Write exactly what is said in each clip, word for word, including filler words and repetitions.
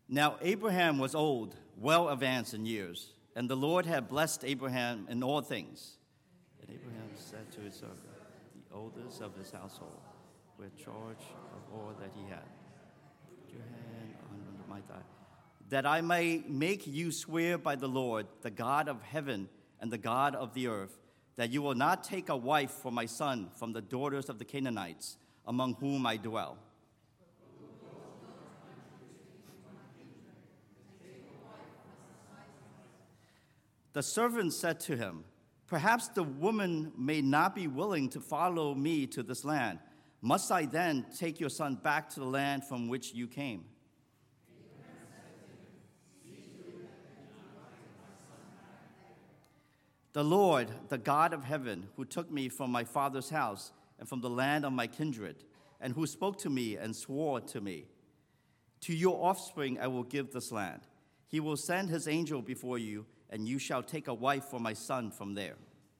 Now Abraham was old, well advanced in years, and the Lord had blessed Abraham in all things. And Abraham said to his servant, the oldest of his household, with charge of all that he had, put your hand on my thigh, that I may make you swear by the Lord, the God of heaven and the God of the earth, that you will not take a wife for my son from the daughters of the Canaanites, among whom I dwell. The servant said to him, perhaps the woman may not be willing to follow me to this land. Must I then take your son back to the land from which you came? The Lord, the God of heaven, who took me from my father's house and from the land of my kindred, and who spoke to me and swore to me, to your offspring I will give this land. He will send his angel before you, and you shall take a wife for my son from there.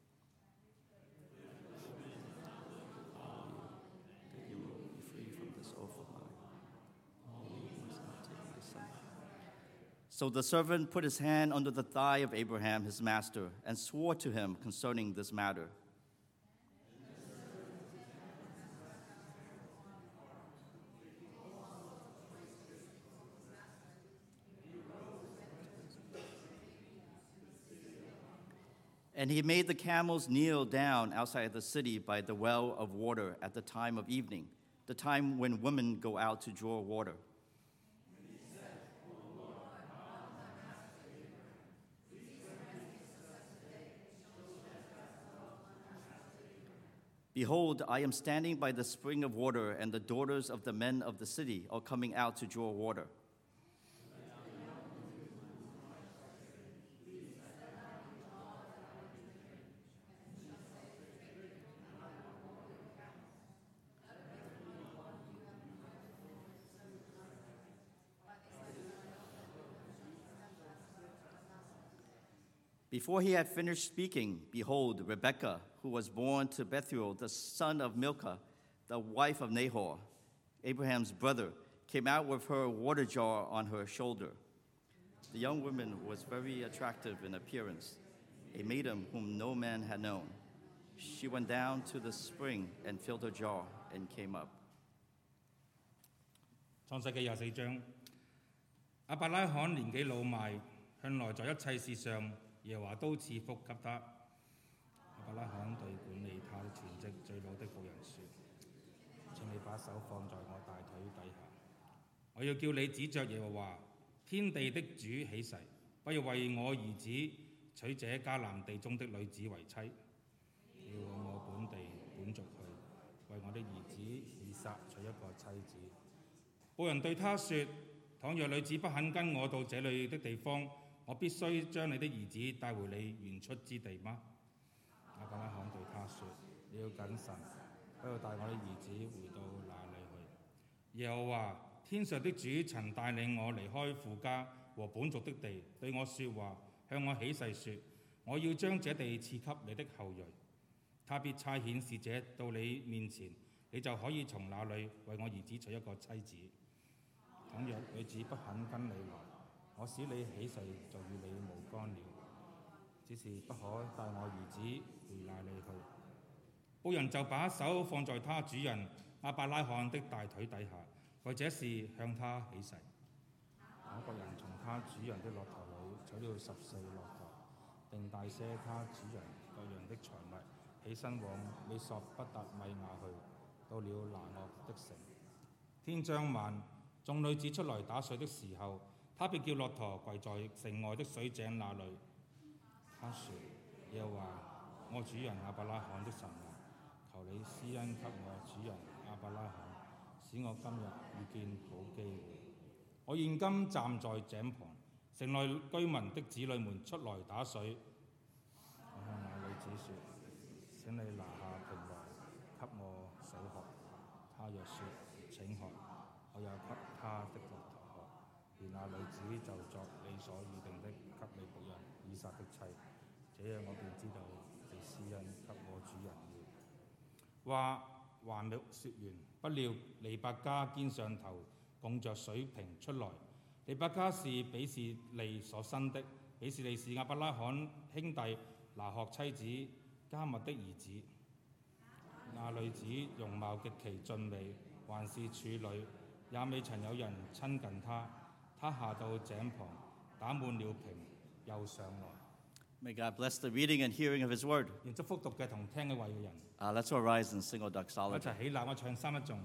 So the servant put his hand under the thigh of Abraham, his master, and swore to him concerning this matter. And he made the camels kneel down outside the city by the well of water at the time of evening, the time when women go out to draw water. Behold, I am standing by the spring of water, and the daughters of the men of the city are coming out to draw water. Before he had finished speaking, behold, Rebekah, who was born to Bethuel, the son of Milcah, the wife of Nahor, Abraham's brother, came out with her water jar on her shoulder. The young woman was very attractive in appearance, a maiden whom no man had known. She went down to the spring and filled her jar and came up. 創世記廿四章，亞伯拉罕年紀老邁，向來在一切事上耶和華都賜福給他。亞伯拉罕對管理他的全職最老的僕人說：請你把手放在我大腿底下，我要叫你指着耶和華天地的主起誓，不要為我兒子娶這迦南地中的女子為妻，要往我本地本族去，為我的兒子以撒娶一個妻子。僕人對他說：倘若女子不肯跟我到這裏的地方，我必須將你的兒子帶回你原出之地嗎？亞伯拉罕對他說：你要謹慎，不要帶我的兒子回到那裏去。耶和華天上的主曾帶領我離開父家和本族的地，對我說話，向我起誓說：我要將這地賜給你的後裔。他必差遣使者到你面前，你就可以從那裏為我兒子娶一個妻子。倘若女子不肯跟你來，我使你起誓就與你無干了，只是不可帶我兒子回那裏去。僕人就把手放在他主人亞伯拉罕的大腿底下，為這事向他起誓。那個人從他主人的駱駝裏取了十四駱駝，並帶些他主人各樣的財物，起身往美索不達米亞去，到了拿惡的城。天將晚，眾女子出來打水的時候，他便叫駱駝跪在城外的水井那裏。他說：耶和華我主人亞伯拉罕的神啊，求你施恩給我主人亞伯拉罕，使我今日遇見好機會。我現今站在井旁，城內居民的子女們出來打水。我向那女子說：請你拿下瓶來給我水喝。他若說請喝，我也給他的駱駝喝。而那女子就作你所預定的，給你僕人以撒的妻。這樣我便知道你施恩給我主人了。話還沒說完，不料利百加肩上頭供着水瓶出來， 利百加是比士利所生的，比士利是亞伯拉罕兄弟拿鶴妻子加密的兒子。那女子容貌極其俊美，還是處女，也未曾有人親近她。她下到井旁，打滿了瓶，又上來。 May God bless the reading and hearing of His word. 願祝福讀嘅同聽嘅位嘅人， Uh, let's all rise and sing our 一 doxology. 齊起立，我唱三一頌。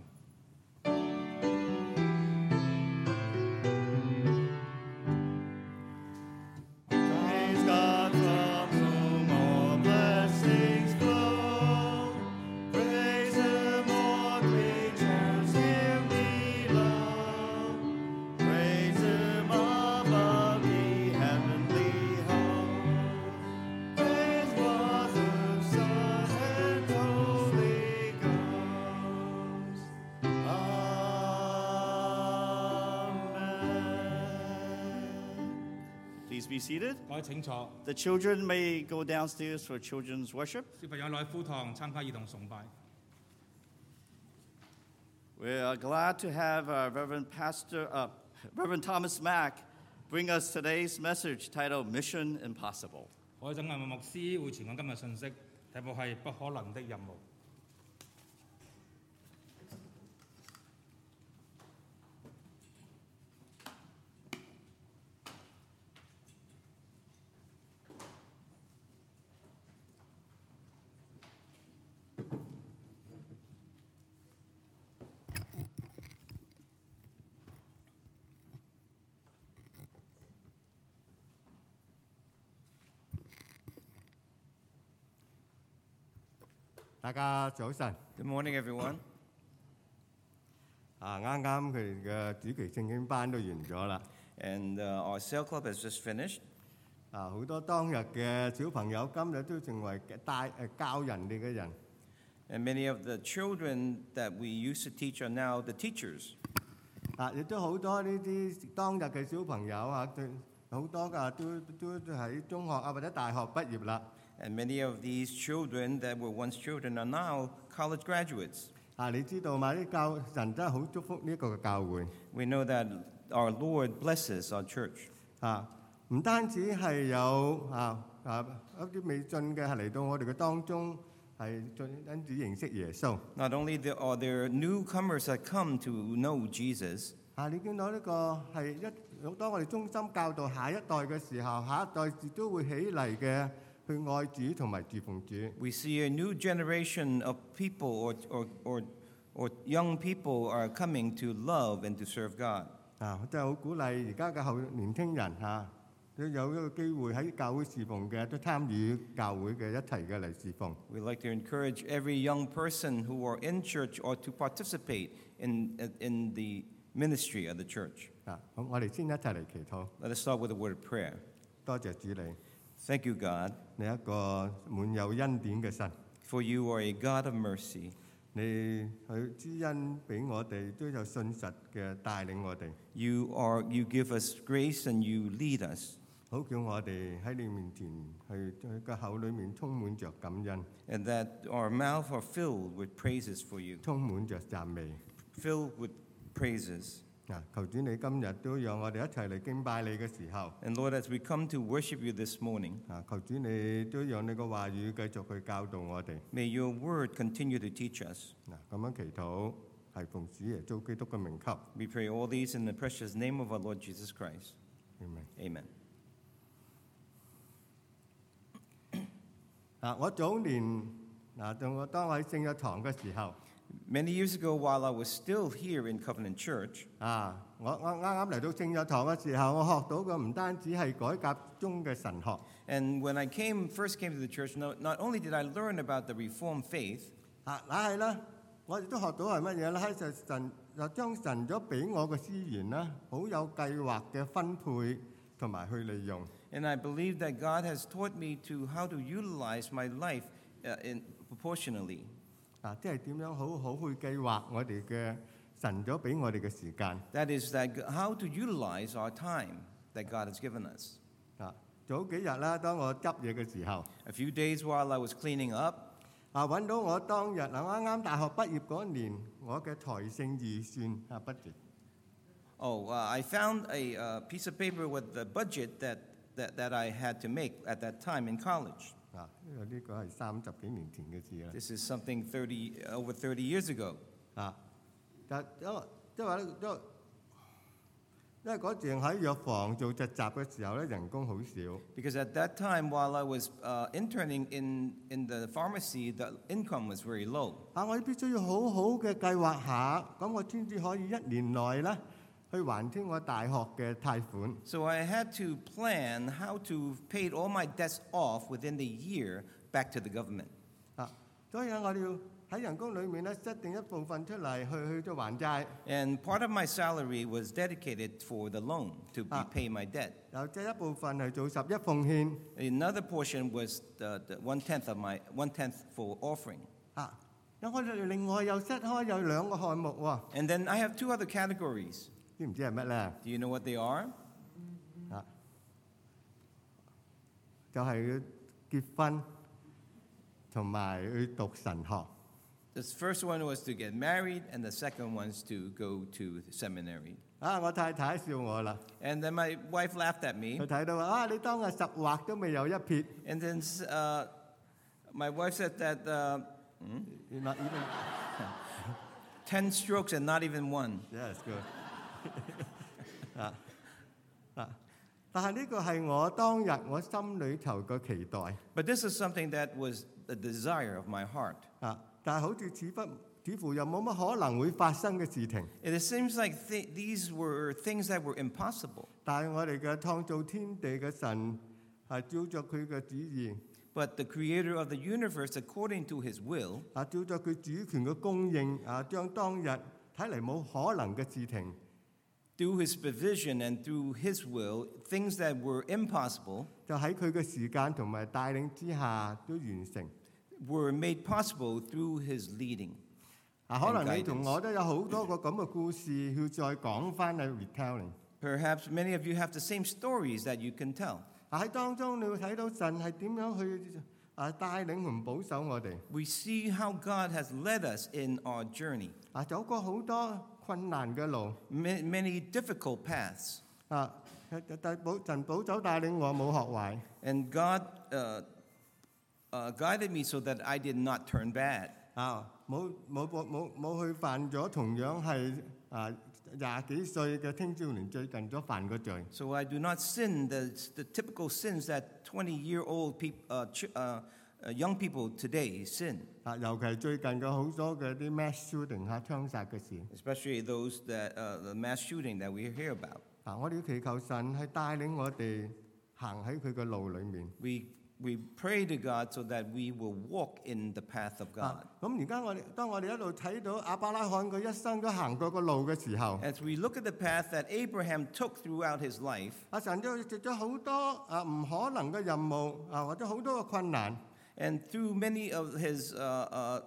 Praise God from whom all blessings flow. Praise Him, all creatures here below. Praise Him above the heavenly host. Praise Father, Son, and Holy Ghost. Amen. Please be seated. 各位請坐， The children may go downstairs for children's worship. 小朋友落去課堂參加兒童崇拜。 We are glad to have uh, Reverend Pastor uh, Reverend Thomas Mack bring us today's message titled Mission Impossible. 我陣間牧師會傳講今日信息，題目係不可能的任務。 大家早晨。 Good morning, everyone. 啊，啱啱佢哋嘅主期聖經班都完咗啦。 And uh, our sail club has just finished. 啊，好多當日嘅小朋友今日都成為帶誒教人哋嘅人。 And many of the children that we used to teach are now the teachers. 啊，亦都好多呢啲當日嘅小朋友啊，對好多㗎都都都喺中學啊或者大學畢業啦。 And many of these children that were once children are now college graduates. 啊，你知道嘛？啲教神真係好祝福呢一個嘅教會。 We know that our Lord blesses our church. 啊，唔單止係有啊啊一啲未信嘅係嚟到我哋嘅當中，係進因此認識耶穌。 Not only the, are there newcomers that come to know Jesus, 啊，你見到呢個係一當我哋忠心教導下一代嘅時候，下一代亦都會起嚟嘅。 去愛主同埋侍奉主。 we see a new generation of people or, or, or, or young people are coming to love and to serve God. 啊，真係好鼓勵而家嘅後年輕人嚇，都有一個機會喺教會侍奉嘅，都參與教會嘅一齊嘅嚟侍奉。 We like to encourage every young person who are in church or to participate in, in the ministry of the church. 啊，好，我哋先一齊嚟祈禱。 Let us start with a word of prayer. 多謝主你， Thank you, God, 你一個滿有恩典嘅神， for you are a God of mercy. 你去知恩俾我哋，都有信實嘅帶領我哋， You are you give us grace and you lead us, 好叫我哋喺你面前去去個口裏面充滿着感恩， and that our mouth are filled with praises for you, 充滿着讚美。 filled with praises. 啊，求主你今日都讓我哋一齊嚟敬拜你嘅時候， And Lord, as we come to worship you this morning, 啊，求主你都讓你個話語繼續去教導我哋。 may your word continue to teach us. 嗱，咁樣祈禱係奉主耶穌基督嘅名求。 We pray all these in the precious name of our Lord Jesus Christ. Amen. Amen. 啊，我早年嗱，當我當我喺聖約堂嘅時候， Many years ago, while I was still here in Covenant Church, 啊，我我啱啱嚟到聖約堂嘅時候，我學到嘅唔單止係改革中嘅神學， and when I came first came to the church, no, not only did I learn about the Reformed faith, 啊，嗱係啦，我亦都學到係乜嘢咧？喺就神就將神咗俾我嘅資源啦，好有計劃嘅分配同埋去利用。 and I believe that God has taught me to how to utilize my life uh, in, proportionally. 啊，即係點樣好好去計劃我哋嘅神咗俾我哋嘅時間。 That is that g- how to utilize our time that God has given us. 啊，早幾日啦，當我執嘢嘅時候， A few days while I was cleaning up, 啊揾到我當日嗱啱啱大學畢業嗰年，我嘅台聖預算啊 budget。 Oh, uh, I found a uh, piece of paper with the budget that, that, that I had to make at that time in college. 啊，呢個呢個係三十幾年前嘅事啦。 This is something thirty, over thirty years ago. 啊，但因為因為咧，因為因為嗰陣喺藥房做實習嘅時候咧，人工好少。 Because at that time, while I was uh, interning in, in the pharmacy, the income was very low. 啊，我必須要好好嘅計劃下，咁我先至可以一年內咧去還清我大學嘅貸款。 So I had to plan how to pay all my debts off within the year back to the government. 啊，所以咧我哋要喺人工裏面咧，設定一部分出嚟去去到還債。 And part of my salary was dedicated for the loan to Ah. repay my debt. 又即係一部分係做十一奉獻。 Another portion was the, the one tenth of my one tenth for offering. 啊，咁我哋另外又 set 開有兩個項目喎， And then I have two other categories. 知唔知係乜咧？ Do you know what they are? 啊，就係、要結婚同埋去讀神學。 The first one was to get married, and the second one's to go to seminary. 啊，我太太笑我啦， And then my wife laughed at me. 佢睇到話啊，你當日十劃都未有一撇。 And then uh, my wife said that uh, Not even. ten strokes and not even one. Yes, good. 啊啊！但係呢個係我當日我心裏頭嘅期待 But this is something that was the desire of my heart. 啊！但係好似似乎似乎又冇乜可能會發生嘅事情。 And it seems like th- these were things that were impossible. 但係我哋嘅創造天地嘅神係照着佢嘅旨意 But the creator of the universe, according to his will, 啊，照着佢主權嘅供應啊，將當日睇嚟冇可能嘅事情 through his provision and through his will, things that were impossible 就喺佢嘅時間同埋帶領之下都完成。 were made possible through his leading. 啊，可能 And 你同 guidance. 我都有好多個咁嘅故事要再講翻去 retelling。 Perhaps many of you have the same stories that you can tell. 啊，喺當中你會睇到神係點樣去啊帶領同保守我哋。 We see how God has led us in our journey. 啊，走過好多困難嘅路。 Ma- Many difficult paths. 啊，但保神保守帶領我冇學壞。 And God uh, uh, guided me so that I did not turn bad. 啊，冇冇冇冇去犯咗同樣係啊廿幾歲嘅青少年最近咗犯個罪。 So I do not sin the, the typical sins that twenty-year-old peop, uh, ch- uh, uh, young people today sin, 啊，尤其係最近嘅好多嘅啲 mass shooting 嚇槍殺嘅事。 especially those that uh, the mass shooting that we hear about. 啊，我哋要祈求神係帶領我哋行喺佢嘅路裡面。 We we pray to God so that we will walk in the path of 啊 God. 咁而家我哋當我哋一路睇到亞伯拉罕佢一生都行過個路嘅時候， As we look at the path that Abraham took throughout his life, 阿神都藉咗好多啊唔可能嘅任務啊，或者好多嘅困難 and through many of his uh, uh,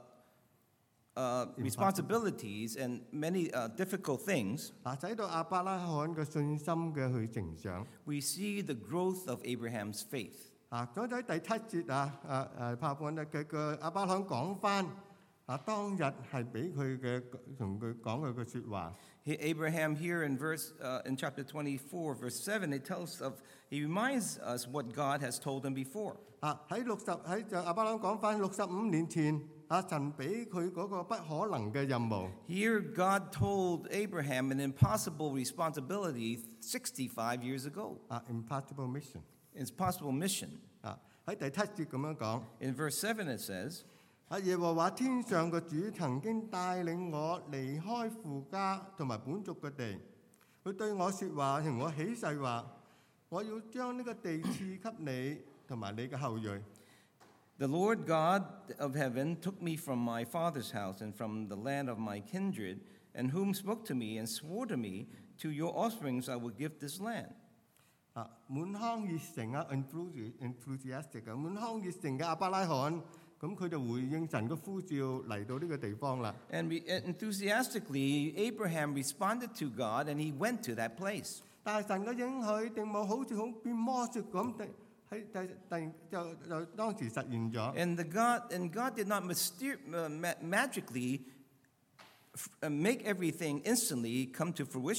uh, responsibilities and many uh, difficult things, 啊，使到亞伯拉罕嘅信心嘅去成長。 we see the growth of Abraham's faith. 啊，咁喺第七節啊，啊誒拍本咧嘅嘅亞伯拉罕講翻啊，當日係俾佢嘅同佢講佢嘅説話。 He- Abraham here in verse uh, in chapter twenty-four, verse seven, it tells of he reminds us what God has told him before. 啊，喺六十喺就亞伯拉罕講翻六十五年前，啊神俾佢嗰個不可能嘅任務。 Here, God told Abraham an impossible responsibility sixty-five years ago. 啊 impossible mission。 It's possible mission. 啊喺第七節咁樣講。 In verse seven, it says, 啊！耶和華天上嘅主曾經帶領我離開父家同埋本族嘅地，佢對我説話，同我起誓話：我要將呢個地賜給你同埋你嘅後裔。 The Lord God of heaven took me from my father's house and from the land of my kindred, and whom spoke to me and swore to me, to your offsprings I will give this land. 啊！滿腔熱誠啊 ，enthusiastic 啊，滿腔熱誠嘅亞伯拉罕，咁佢就回應神嘅呼召嚟到呢個地方啦。 And re- enthusiastically, Abraham responded to God, and he went to that place. 但係神嘅應許定冇好似好變魔術咁，突喺突突然就就當時實現咗。 And the God and God did not myster- uh, ma- magically f- uh, make everything instantly come to fruition.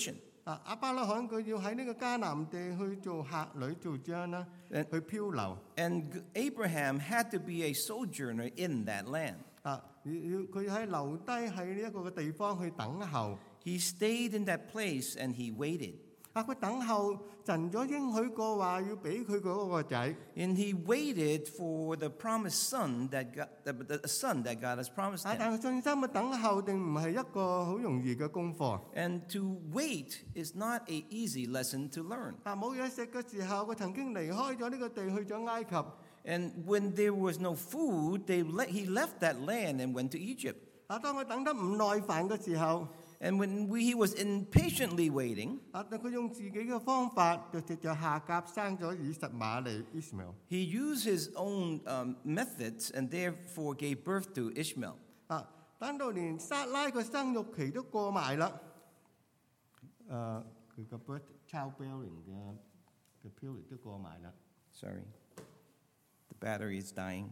啊，亞伯拉罕佢要喺呢個迦南地去做客旅做將啦， 誒去漂流 And Abraham had to be a sojourner in that land. 啊，要要佢喺留低喺呢一個嘅地方去等候。 He stayed in that place and he waited. 啊，佢等候神咗應許過話要俾佢嗰個仔。 And he waited for the promised son that God, the, the son that God has promised 啊， him. 但係信心嘅等候定唔係一個好容易嘅功課。 And to wait is not an easy lesson to learn. 啊，冇嘢食嘅時候，佢曾經離開咗呢個地去咗埃及。 And when there was no food, they let, he left that land and went to Egypt. 啊，當佢等得唔耐煩嘅時候， And when we, he was impatiently waiting, 啊，佢用自己嘅方法就藉着夏甲生咗以實瑪利 Ishmael。 he used his own um, methods and therefore gave birth to Ishmael. 啊，等到連撒拉個生育期都過埋啦。誒，佢個 birth childbearing 嘅嘅 period 都過埋啦。 Sorry, the battery is dying.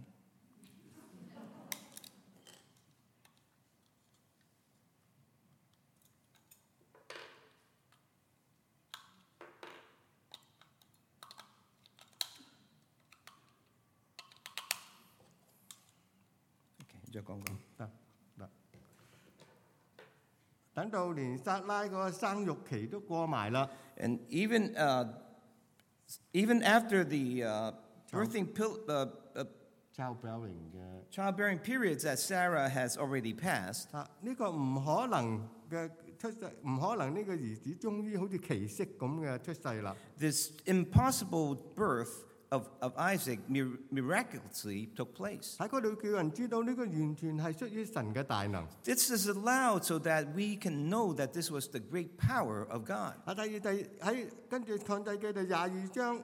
Okay, 再講講。 得得。等到連撒拉個生育期都過埋啦。 And even uh, even after the uh, birthing pil- uh, uh, childbearing 嘅 childbearing periods that Sarah has already passed, 啊，呢個唔可能嘅出世，唔可能呢個兒子終於好似奇蹟咁嘅出世啦。 this impossible birth of, of Isaac mir- miraculously took place. 喺嗰度叫人知道呢個完全係出於神嘅大能。 This is allowed so that we can know that this was the great power of God. 啊，第二第喺跟住創世記第廿二章，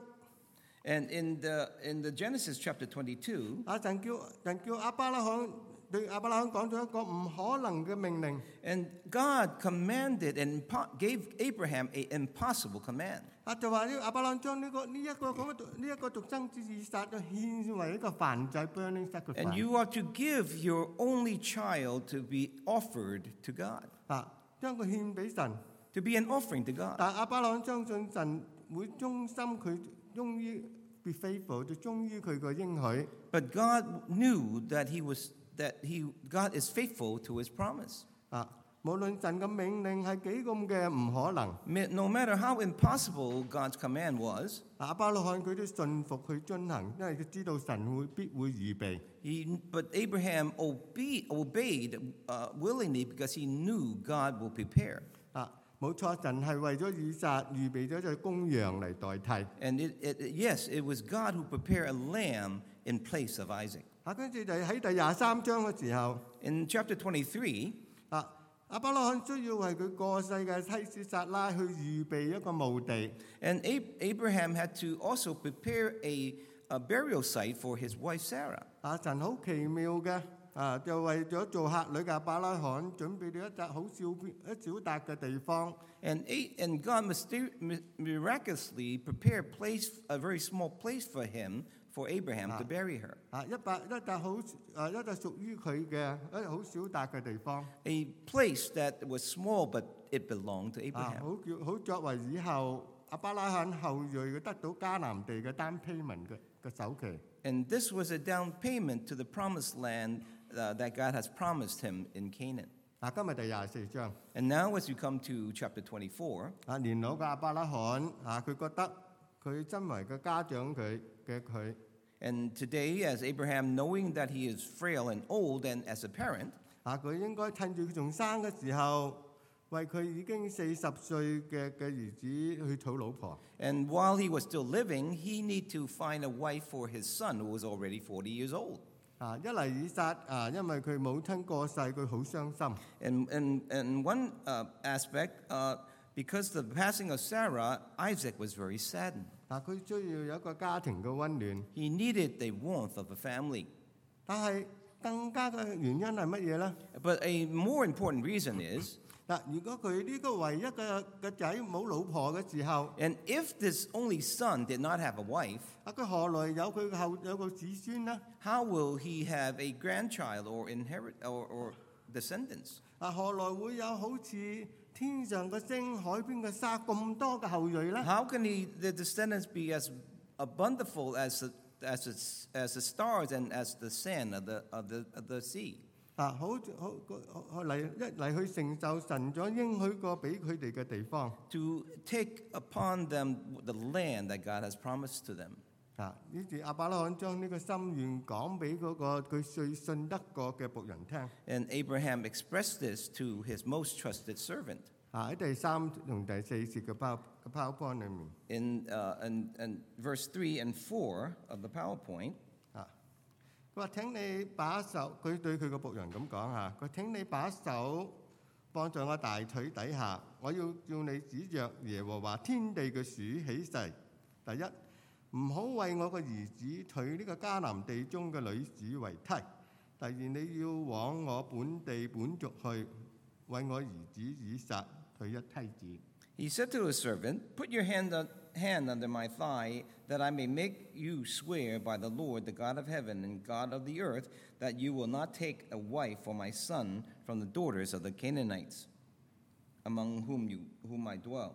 And in the in the Genesis chapter twenty-two, 啊神叫神叫亞伯拉罕對亞伯拉罕講咗一個唔可能嘅命令。 and God commanded and impo- gave Abraham an impossible command. 啊就話呢亞伯拉罕將呢個呢一個咁嘅呢一個獨生子以撒就獻為一個燔祭 burning And sacrifice。 you are to give your only child to be offered to God, 啊，將佢獻俾神。 to be an offering to God. 但亞伯拉罕相信神會忠心，佢忠於 be faithful，就忠於佢個應許。 But God knew that he was that he God is faithful to his promise. 啊，無論神嘅命令係幾咁嘅唔可能， Ma- No matter how impossible God's command was, 亞伯拉罕佢都信服去遵行，因為佢知道神會必會預備。 he, but Abraham obe- obeyed uh, willingly because he knew God will prepare. 啊，冇錯，神係為咗以撒預備咗隻公羊嚟代替。 And it, it, yes, it was God who prepared a lamb in place of Isaac. 啊，跟住就喺第廿三章嘅時候， In chapter twenty-three, 啊，亞伯拉罕需要為佢過世嘅妻子撒拉去預備一個墓地。 and Ab- Abraham had to also prepare a, a burial site for his wife Sarah. 啊，神好奇妙嘅，啊，就為咗做客旅嘅亞伯拉罕準備咗一笪好小一小笪嘅地方。 And, A- and God myster- mi- miraculously prepared place, a very small place for him, for Abraham to bury her. 啊，一笪一笪好啊一笪屬於佢嘅一好小笪嘅地方。 A place that was small, but it belonged to 啊， Abraham. 好叫好作為以後亞伯拉罕後裔佢得到迦南地嘅單 payment 嘅嘅首期。 And this was a down payment to the promised land uh, that God has promised him in Canaan. 啊，今日第廿四章。 And now, as you come to chapter twenty-four, 啊，年老嘅亞伯拉罕啊，佢覺得佢身為嘅家長佢嘅佢 and today, as Abraham, knowing that he is frail and old, and as a parent, 啊，佢應該趁住佢仲生嘅時候，為佢已經四十歲嘅嘅兒子去娶老婆。 and while he was still living, he need to find a wife for his son, who was already forty years old. 啊，一嚟以撒啊，因為佢母親過世，佢好傷心。 And and and one uh, aspect, uh, because of the passing of Sarah, Isaac was very saddened. 啊，佢需要有一個家庭嘅温暖。 He needed the warmth of a family. 但係更加嘅原因係乜嘢咧？ But a more important reason is, 嗱，如果佢呢個唯一嘅嘅仔冇老婆嘅時候， and if this only son did not have a wife, 啊，佢何來有佢後有個子孫呢？ how will he have a grandchild or inherit or, or descendants? 啊，何來會有好似天上嘅星、海邊嘅沙咁多嘅後裔咧？ How can he, the descendants be as abundant as the, as the, as the stars and as the sand of the, of the, of the sea? 啊，好好好嚟一嚟去承受神咗應許過俾佢哋嘅地方。 To take upon them the land that God has promised to them. 啊，於是亞伯拉罕將呢個心願講俾嗰個佢最信得過嘅僕人聽。 And Abraham expressed this to his most trusted servant. 啊，喺第三同第四節嘅 power 嘅 PowerPoint 裏面。 In, uh, in, in verse three and four of the PowerPoint, 啊，佢話請你把手，佢對佢個僕人咁講嚇，佢請你把手放在我大腿底下，我要叫你指着耶和華天地嘅主起誓。第一，唔好為我個兒子娶呢個迦南地中嘅女子為妻。第二，你要往我本地本族去，為我兒子以撒娶一妻子。 he said to his servant, Put your hand, on, hand under my thigh, that I may make you swear by the Lord, the God of heaven and God of the earth, that you will not take a wife for my son from the daughters of the Canaanites, among whom, you, whom I dwell.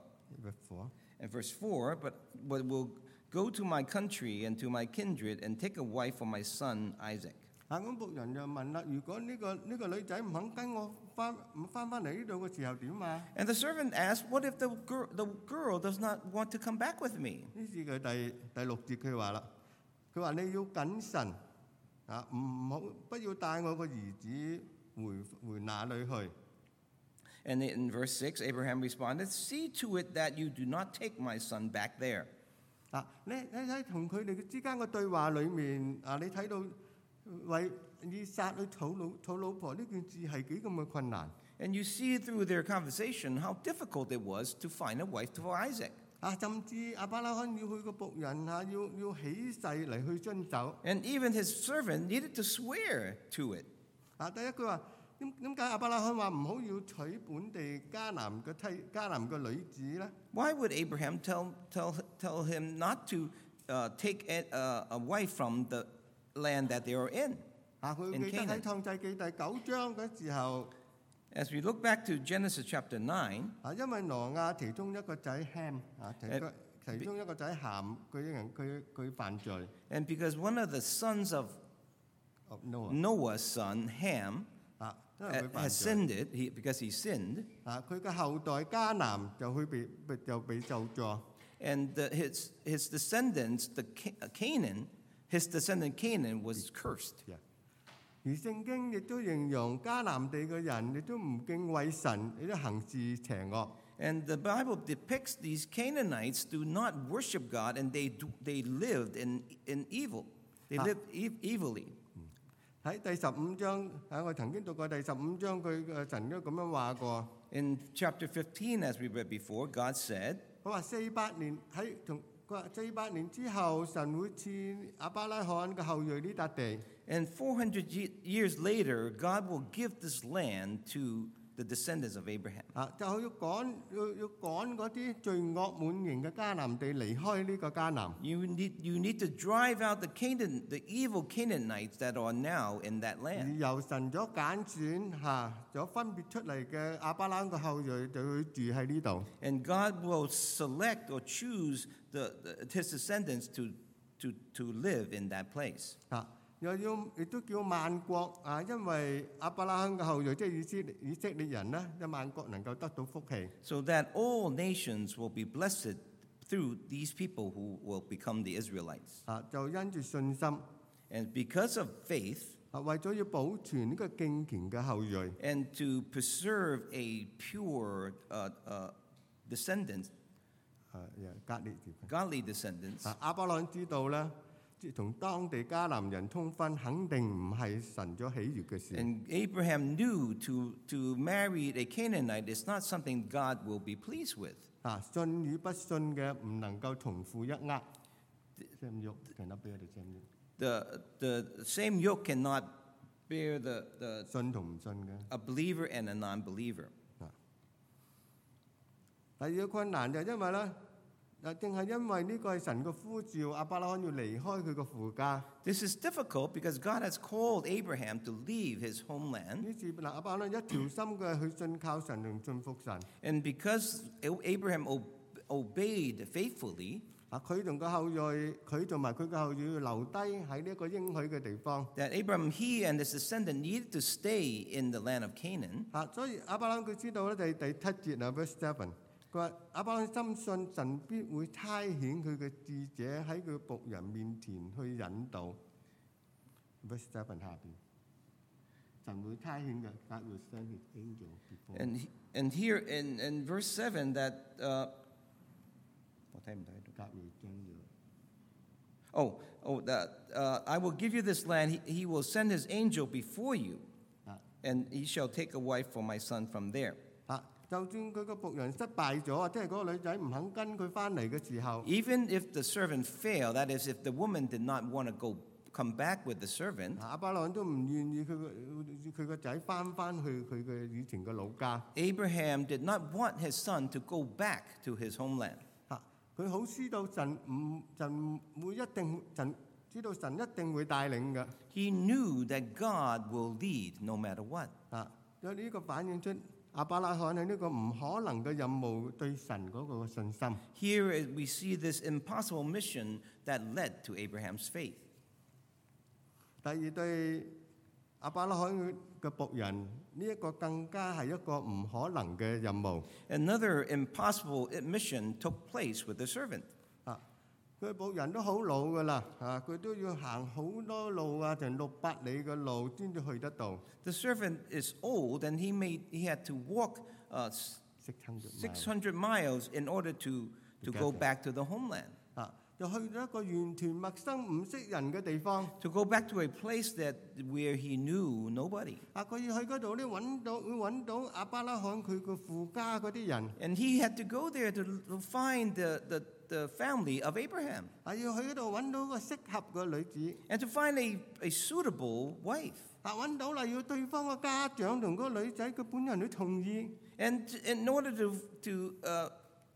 And verse four, but, but will go to my country and to my kindred and take a wife for my son Isaac. 啊，咁僕人就問啦：如果呢、個呢、個女仔唔肯跟我翻唔翻翻嚟呢度嘅時候點啊？ And the servant asked, What if the girl, the girl does not want to come back with me? 於是佢第第六節佢話啦，佢話你要謹慎啊，唔好不要帶我個兒子回回那裏去。 And in verse six, Abraham responded, See to it that you do not take my son back there. 啊，你你喺同佢哋之間嘅對話裏面啊，你睇到為以撒去討老討老婆呢件事係幾咁嘅困難。 And you see through their conversation how difficult it was to find a wife for Isaac. 啊，甚至亞伯拉罕要去個僕人啊，要要起誓嚟去遵守。 And even his servant needed to swear to it. 啊，第一句話點點解亞伯拉罕話唔好要娶本地迦南嘅妻迦南嘅女子咧？ Why would Abraham tell, tell, tell him not to uh, take a, uh, a wife from the land that they are in? 啊，佢 In 記得喺 Canaan. 創世記第九章嗰時候， As we look back to Genesis chapter nine, 啊，因為挪亞其中一個仔 Ham 啊，其中 Uh, 其中一個仔鹹，佢人佢佢犯罪。 and because one of the sons of 哦 no Noah's son, Ham, 啊，因為 uh, 佢犯 has 罪 sinned it, he, because he sinned, 啊，佢嘅後代迦南就去被被就被咒詛。 and the, his, his descendants, the Ca- uh, Canaan, his descendant Canaan was cursed. 而聖經亦都形容迦南地嘅人亦都唔敬畏神，亦都行事邪惡。 And the Bible depicts these Canaanites do not worship God, and they, do, they lived in, in evil. They Ah. lived e- evilly. 喺第十五章，啊，我曾經讀過第十五章，佢嘅神都咁樣話過。 In chapter fifteen, as we read before, God said, 佢話四百年喺同佢話四百年之後，神會賜亞伯拉罕嘅後裔呢笪地。 and four hundred ye- years later, God will give this land to the descendants of Abraham. 啊，就要趕要要趕嗰啲罪惡滿盈嘅迦南地離開呢個迦南。 You need, you need to drive out the Canaan, the evil Canaanites that are now in that 而 land. 由神所揀選嚇，所分別出嚟嘅亞伯拉罕嘅後裔就會住喺呢度。 And God will select or choose the, the, his descendants to, to, to live in that place. 啊，又要亦都叫萬國啊，因為亞伯拉罕嘅後裔即係以色列以色列人咧，一萬國能夠得到福氣。 So that all nations will be blessed through these people who will become the Israelites. 啊，就因住信心 And because of faith, 啊，為咗要保存呢個敬虔嘅後裔 and to preserve a pure uh, uh, descendant, 啊，隔離條。 godly descendants, 啊，亞伯拉罕知道咧，即係同當地迦南人通婚，肯定唔係神所喜悅嘅事。 and Abraham knew to, to marry a Canaanite is not something God will be pleased with. 啊，信與不信嘅唔能夠同負一軛。Same yoke cannot bear the same yoke. The, the same yoke cannot bear the, the, 信同唔信嘅。 a believer and a non-believer. 第二個困難就係因為咧， 嗱，正係因為呢個係神嘅呼召，亞伯拉罕要離開佢嘅父家。 This is difficult because God has called Abraham to leave his homeland. 於是嗱，亞伯拉罕一條心嘅去信靠神同信服神。 And because Abraham o- obeyed faithfully, 啊，佢同個後裔，佢同埋佢嘅後裔要留低喺呢一個應許嘅地方。 that Abraham, he and his descendant needed to stay in the land of Canaan. 啊，所以亞伯拉罕佢知道咧，第第七節啊 ，verse seven，佢話亞伯拉罕深信神必會差遣佢嘅使者喺佢僕人面前去引導。verse seven 下邊，神會差遣嘅 ，God will send His angel before. And he- and here in, in verse seven that uh, what time did I do? God will send you. Oh, oh, that uh, I will give you this land. He, he will send his angel before you, 啊 and he shall take a wife for my son from there. 啊，就算佢個僕人失敗咗，即係嗰個女仔唔肯跟佢翻嚟嘅時候， Even if the servant failed, that is, if the woman did not want to go come back with the servant, 亞伯拉罕都唔願意佢個佢個仔翻翻去佢嘅以前嘅老家。 Abraham did not want his son to go back to his homeland. 啊，佢好知道神唔神會一定神知道神一定會帶領嘅。 He knew that God will lead no matter what. 啊，有呢個反映出亞伯拉罕喺呢個唔可能嘅任務對神嗰個信心。 Here is- we see this impossible mission that led to Abraham's faith. 第二對亞伯拉罕嘅僕人呢一個更加係一個唔可能嘅任務。 Another impossible mission took place with the servant. 啊，佢僕人都好老噶啦，啊，佢都要行好多路啊，成六百里嘅路先至去得到。 The servant is old, and he made he had to walk uh, s- six hundred six hundred miles in order to, to go get there. back to the homeland, 啊，就去到一個完全陌生唔識人嘅地方。 to go back to a place that where he knew nobody. 啊，佢要去嗰度咧揾到，會揾到亞伯拉罕佢個父家嗰啲人。 And he had to go there to, to find the, the, the family of Abraham 啊，要去嗰度揾到個適合嘅女子。 and to find a, a suitable wife. 啊，揾到啦，要對方個家長同嗰個女仔佢本人都同意。 And to- in order to, to, uh,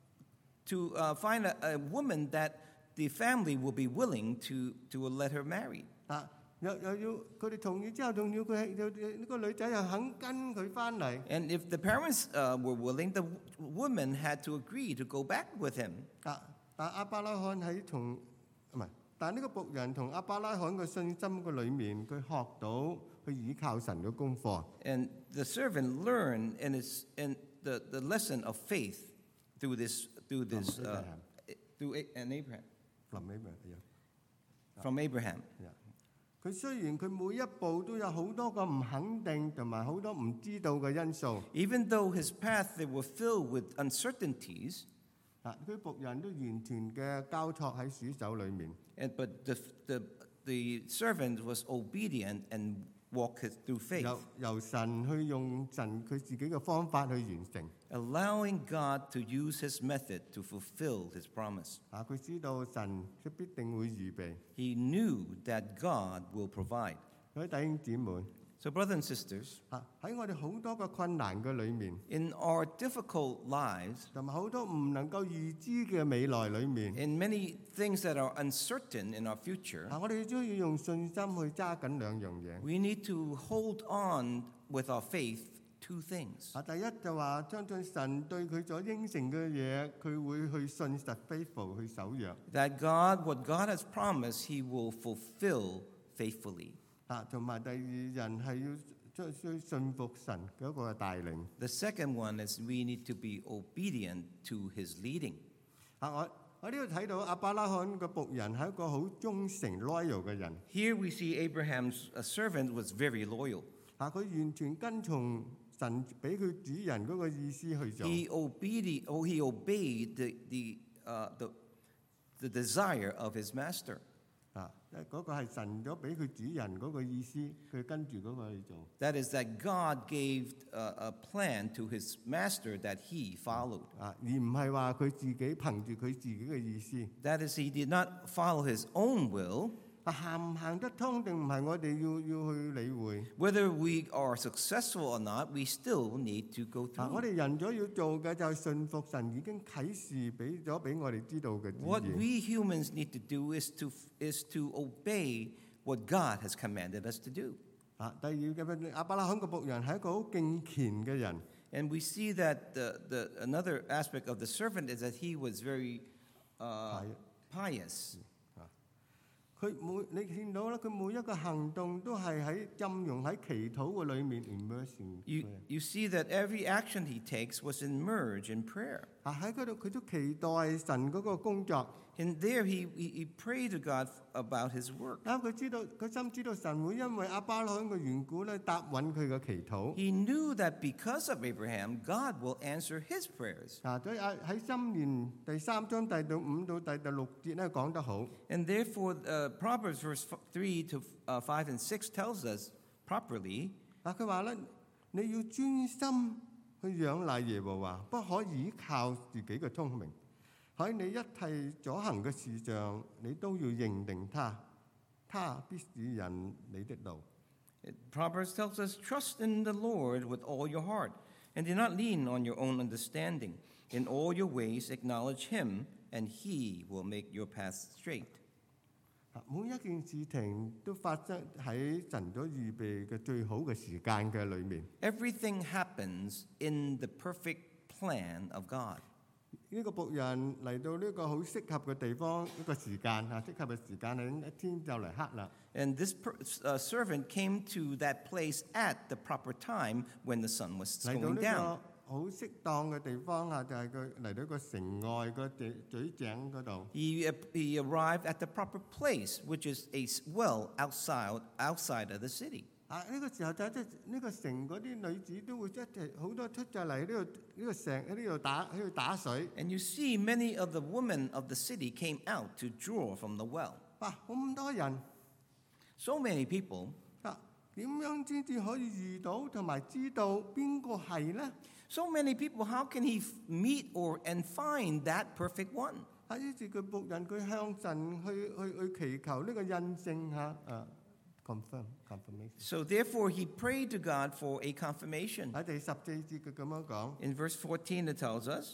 to uh, find a, a woman that the family will be willing to, to let her marry. 啊，又又要佢哋同意之後，仲要佢又呢個女仔又肯跟佢翻嚟。 And if the parents uh, were willing, the w- woman had to agree to go back with him. 啊，但亞伯拉罕喺同唔係，但呢個僕人同亞伯拉罕嘅信心嘅裏面，佢學到去倚靠神嘅功課。 And the servant learned in, his, in the, the lesson of faith through this, through this, From uh, Abraham. through A- and Abraham, 臨尾咪係啊 from Abraham. 係啊佢雖然佢每一步都有好多個唔肯定同埋好多唔知道嘅因素， Even though his path they were filled with uncertainties, 啊，佢僕人都完全嘅交託喺主手裏面。 and, but the, the, the servant was obedient and walked it through faith, 由由神去用神佢自己嘅方法去完成。 allowing God to use his method to fulfill his promise. 啊，佢知道神佢必定會預備。 He knew that God will provide. 各位弟兄姊妹， So, brothers and sisters, 啊喺我哋好多嘅困難嘅裏面， in our difficult lives, 同埋好多唔能夠預知嘅未來裏面， in many things that are uncertain in our future, 啊，我哋都要用信心去揸緊兩樣嘢。 we need to hold on with our faith two things. 啊，第一就話相信神對佢所應承嘅嘢，佢會去信實 faithful 去守約。 That God, what God has promised, He will fulfill faithfully. 啊，同埋第二人係要將需信服神嗰個帶領。 The second one is we need to be obedient to His leading. 啊，我我呢度睇到亞伯拉罕嘅僕人係一個好忠誠 loyal 嘅人。 Here we see Abraham's a servant was very loyal. 啊，佢完全跟從神俾佢主人嗰個意思去做。 He obedient, oh, he obeyed the, the, uh, the, the desire of his master. 啊，嗰個係神咗俾佢主人嗰個意思，佢跟住嗰個去做。 That is, that God gave a, a plan to his master that he followed. 啊，而唔係話佢自己憑住佢自己嘅意思。 That is, he did not follow his own will. 啊行唔行得通定唔係我哋要要去理會。 Whether we are successful or not, we still need to go 啊，我 through. 哋人咗要做嘅就係順服神已經啟示俾咗俾我哋知道嘅旨 What 意。 we humans need to do is to is to obey what God has commanded us to do. 啊，第二嘅亞伯拉罕個僕人係一個好敬虔嘅人。 And we see that the, the another aspect of the servant is that he was very uh, pious. 佢每你見到咧，佢每一個行動都係喺浸融喺祈禱嘅裏面 immersing。 You, you see that every action he takes was immersed in prayer. 啊喺嗰度佢都期待神嗰個工作。 And there he, he, he prayed to God about his work. 啱佢知道佢深知道神會因為亞伯拉罕嘅緣故咧答允佢嘅祈禱。 He knew that because of Abraham, God will answer his prayers. 啊，所以喺喺箴言第三章第到五到第第六節咧講得好。 And therefore, uh, Proverbs verse three to uh, five and six tells us properly, 啊，佢話咧，你要專心去仰賴耶和華，不可倚靠自己嘅聰明。喺你一切所行嘅事上，你都要認定他，他必指引你的路。 Proverbs tells us, trust in the Lord with all your heart, and do not lean on your own understanding. In all your ways acknowledge him, and he will make your paths straight. 啊，每一件事情都發生喺神所預備嘅最好嘅時間嘅裏面。 Everything happens in the perfect plan of God. 呢個僕人嚟到呢個好適合嘅地方，一個時間啊，適合嘅時間係一天就嚟黑啦。 And this per, uh, servant came to that place at the proper time when the sun was 嚟到 going 呢 down. 個好適當嘅地方啊，就係佢嚟到個城外個嘴嘴井嗰度。 He, uh, he arrived at the proper place, which is a s- well outside, outside of the city. 啊！呢、個時候就即係呢個城嗰啲女子都會一齊好多出咗嚟呢度呢個城喺呢度打喺度打水。 And you see many of the women of the city came out to draw from the well. 哇！咁多人 So many people. 啊，點樣先至可以遇到同埋知道邊個係呢？ So many people, how can he f- meet or and find that perfect one? 啊！於是佢僕人佢向神去去去祈求呢個印證嚇啊 confirm confirmation。 So therefore he prayed to God for a confirmation. 喺第十四節佢咁樣講， In verse fourteen it tells us,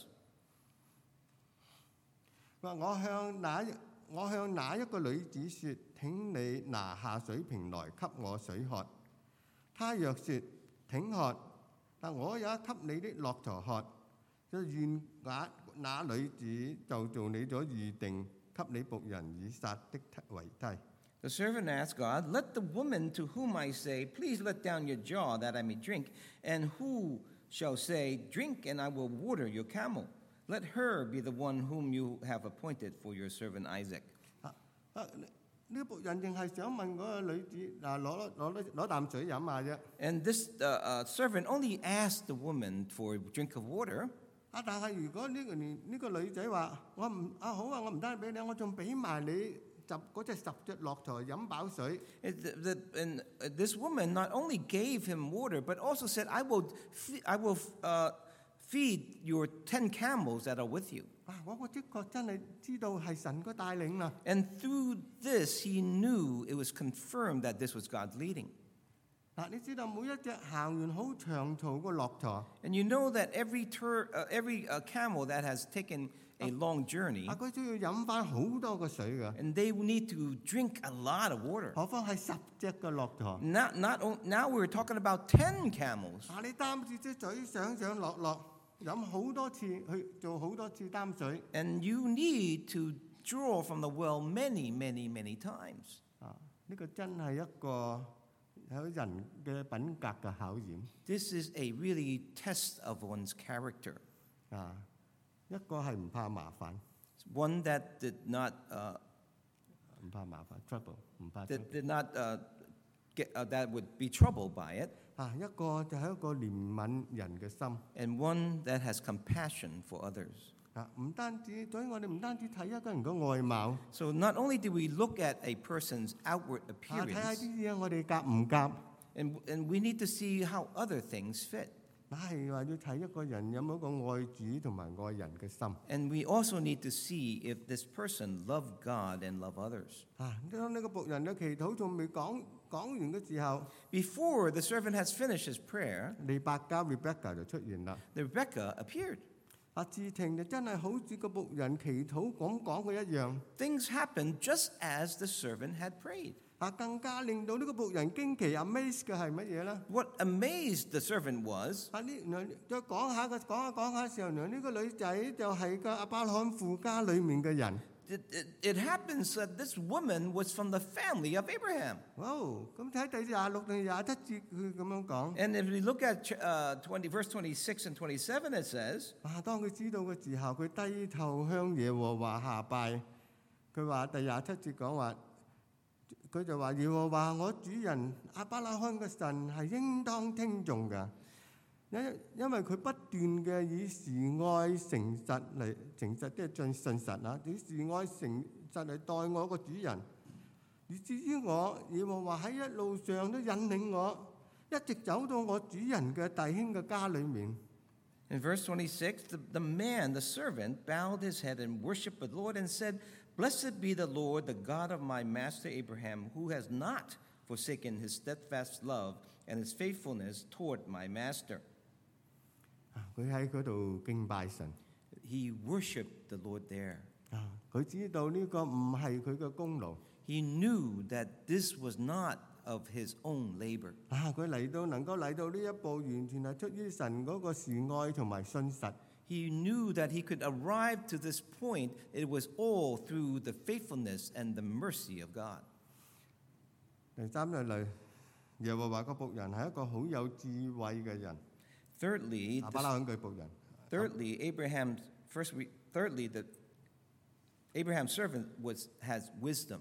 話我向哪一我向哪一個女子説：請你拿下水瓶來給我水喝。她若説請喝，但我也給你的駱駝喝。就願那那女子就做你所預定給你僕人以撒的為梯。 the servant asked God, let the woman to whom I say, please let down your jaw that I may drink, and who shall say, drink and I will water your camel. Let her be the one whom you have appointed for your servant Isaac. 啊啊！呢個僕人淨係想問嗰個女子嗱攞攞攞啖水飲下啫。 And this uh, uh, servant only asked the woman for a drink of water. 啊！但係如果呢個年呢個女仔話：我唔啊好啊，我唔單止俾你，我仲俾埋你十嗰隻十隻駱駝飲飽水。 It- the- the- and uh, this woman not only gave him water, but also said, I will, fe- I will uh, feed your ten camels that are with you. 啊！我我的確真係知道係神個帶領啦。 And through this, he knew it was confirmed that this was God's leading. 嗱，你知道每一隻行完好長途個駱駝， And you know that every, tur- uh, every uh, camel that has taken a long journey, 啊佢都要飲翻好多個水㗎。 and they need to drink a lot of water. 何況係十隻嘅駱駝。 Not, not, o- now we're talking about ten camels. 啊！你擔住隻嘴上上落落，飲好多次去做好多次擔水。 And you need to draw from the well many, many, many times. 啊！呢個真係一個有人嘅品格嘅考驗。 This is a really test of one's character. 啊！一個係唔怕麻煩， One that did not, uh, 唔怕麻煩 trouble，唔怕 that did not uh, get, uh, that would be troubled by it. 啊！一個就係一個憐憫人嘅心。 And one that has compassion for others. 啊！唔單止，所以我哋唔單止睇一個人嘅外貌， So not only do we look at a person's outward 啊睇下 appearance, 啲嘢我哋夾唔夾？ and, and we need to see how other things fit. 那係話要睇一個人有冇一個愛主同埋愛人嘅心。 And we also need to see if this person loved God and loved others. 啊，當呢個僕人嘅祈禱仲未講講完嘅時候， Before the servant has finished his prayer, 利百加 Rebecca 就出現啦。 Rebecca appeared. 啊，事情就真係好似個僕人祈禱咁講嘅一樣。 Things happened just as the servant had prayed. 啊，更加令到呢個僕人驚奇 amaze 嘅係乜嘢咧？ What amazed the servant was 啊，呢原來再講下嘅講下講下時候，原來呢個女仔就係個亞伯拉罕父家裡面嘅人。 it, it, it happens that this woman was from the family of Abraham. 哇！咁睇第廿六定廿七節佢咁樣講。 And if we look at uh, twenty, verse twenty-six and twenty-seven, it says, 啊，當佢知道嘅時候，佢低頭向耶和華下拜。佢話第廿七節講話。佢就話：耶和華我主人亞伯拉罕嘅神係應當聽重㗎，因因為佢不斷嘅以慈愛誠實嚟誠實，即係盡信實啊！以慈愛誠實嚟待我個主人，而至於我，耶和華喺一路上都引領我，一直走到我主人嘅弟兄嘅家裏面。 in verse twenty-six, the, the man, the servant, bowed his head and worshipped the Lord and said, Blessed be the Lord, the God of my master Abraham, who has not forsaken his steadfast love and his faithfulness toward my master. 佢喺嗰度敬拜神。 He worshipped the Lord there. 啊，佢知道呢個唔係佢嘅功勞。 He knew that this was not of his own labor. 啊，佢嚟到能夠嚟到呢一步，完全係出於神嗰個慈愛同埋信實。 He knew that he could arrive to this point. It was all through the faithfulness and the mercy of God. 第三日嚟，耶和華個僕人係一個好有智慧嘅人。 Thirdly, 亞伯拉罕嘅僕人。 thirdly, Abraham's first. We, thirdly, the Abraham's servant was has wisdom.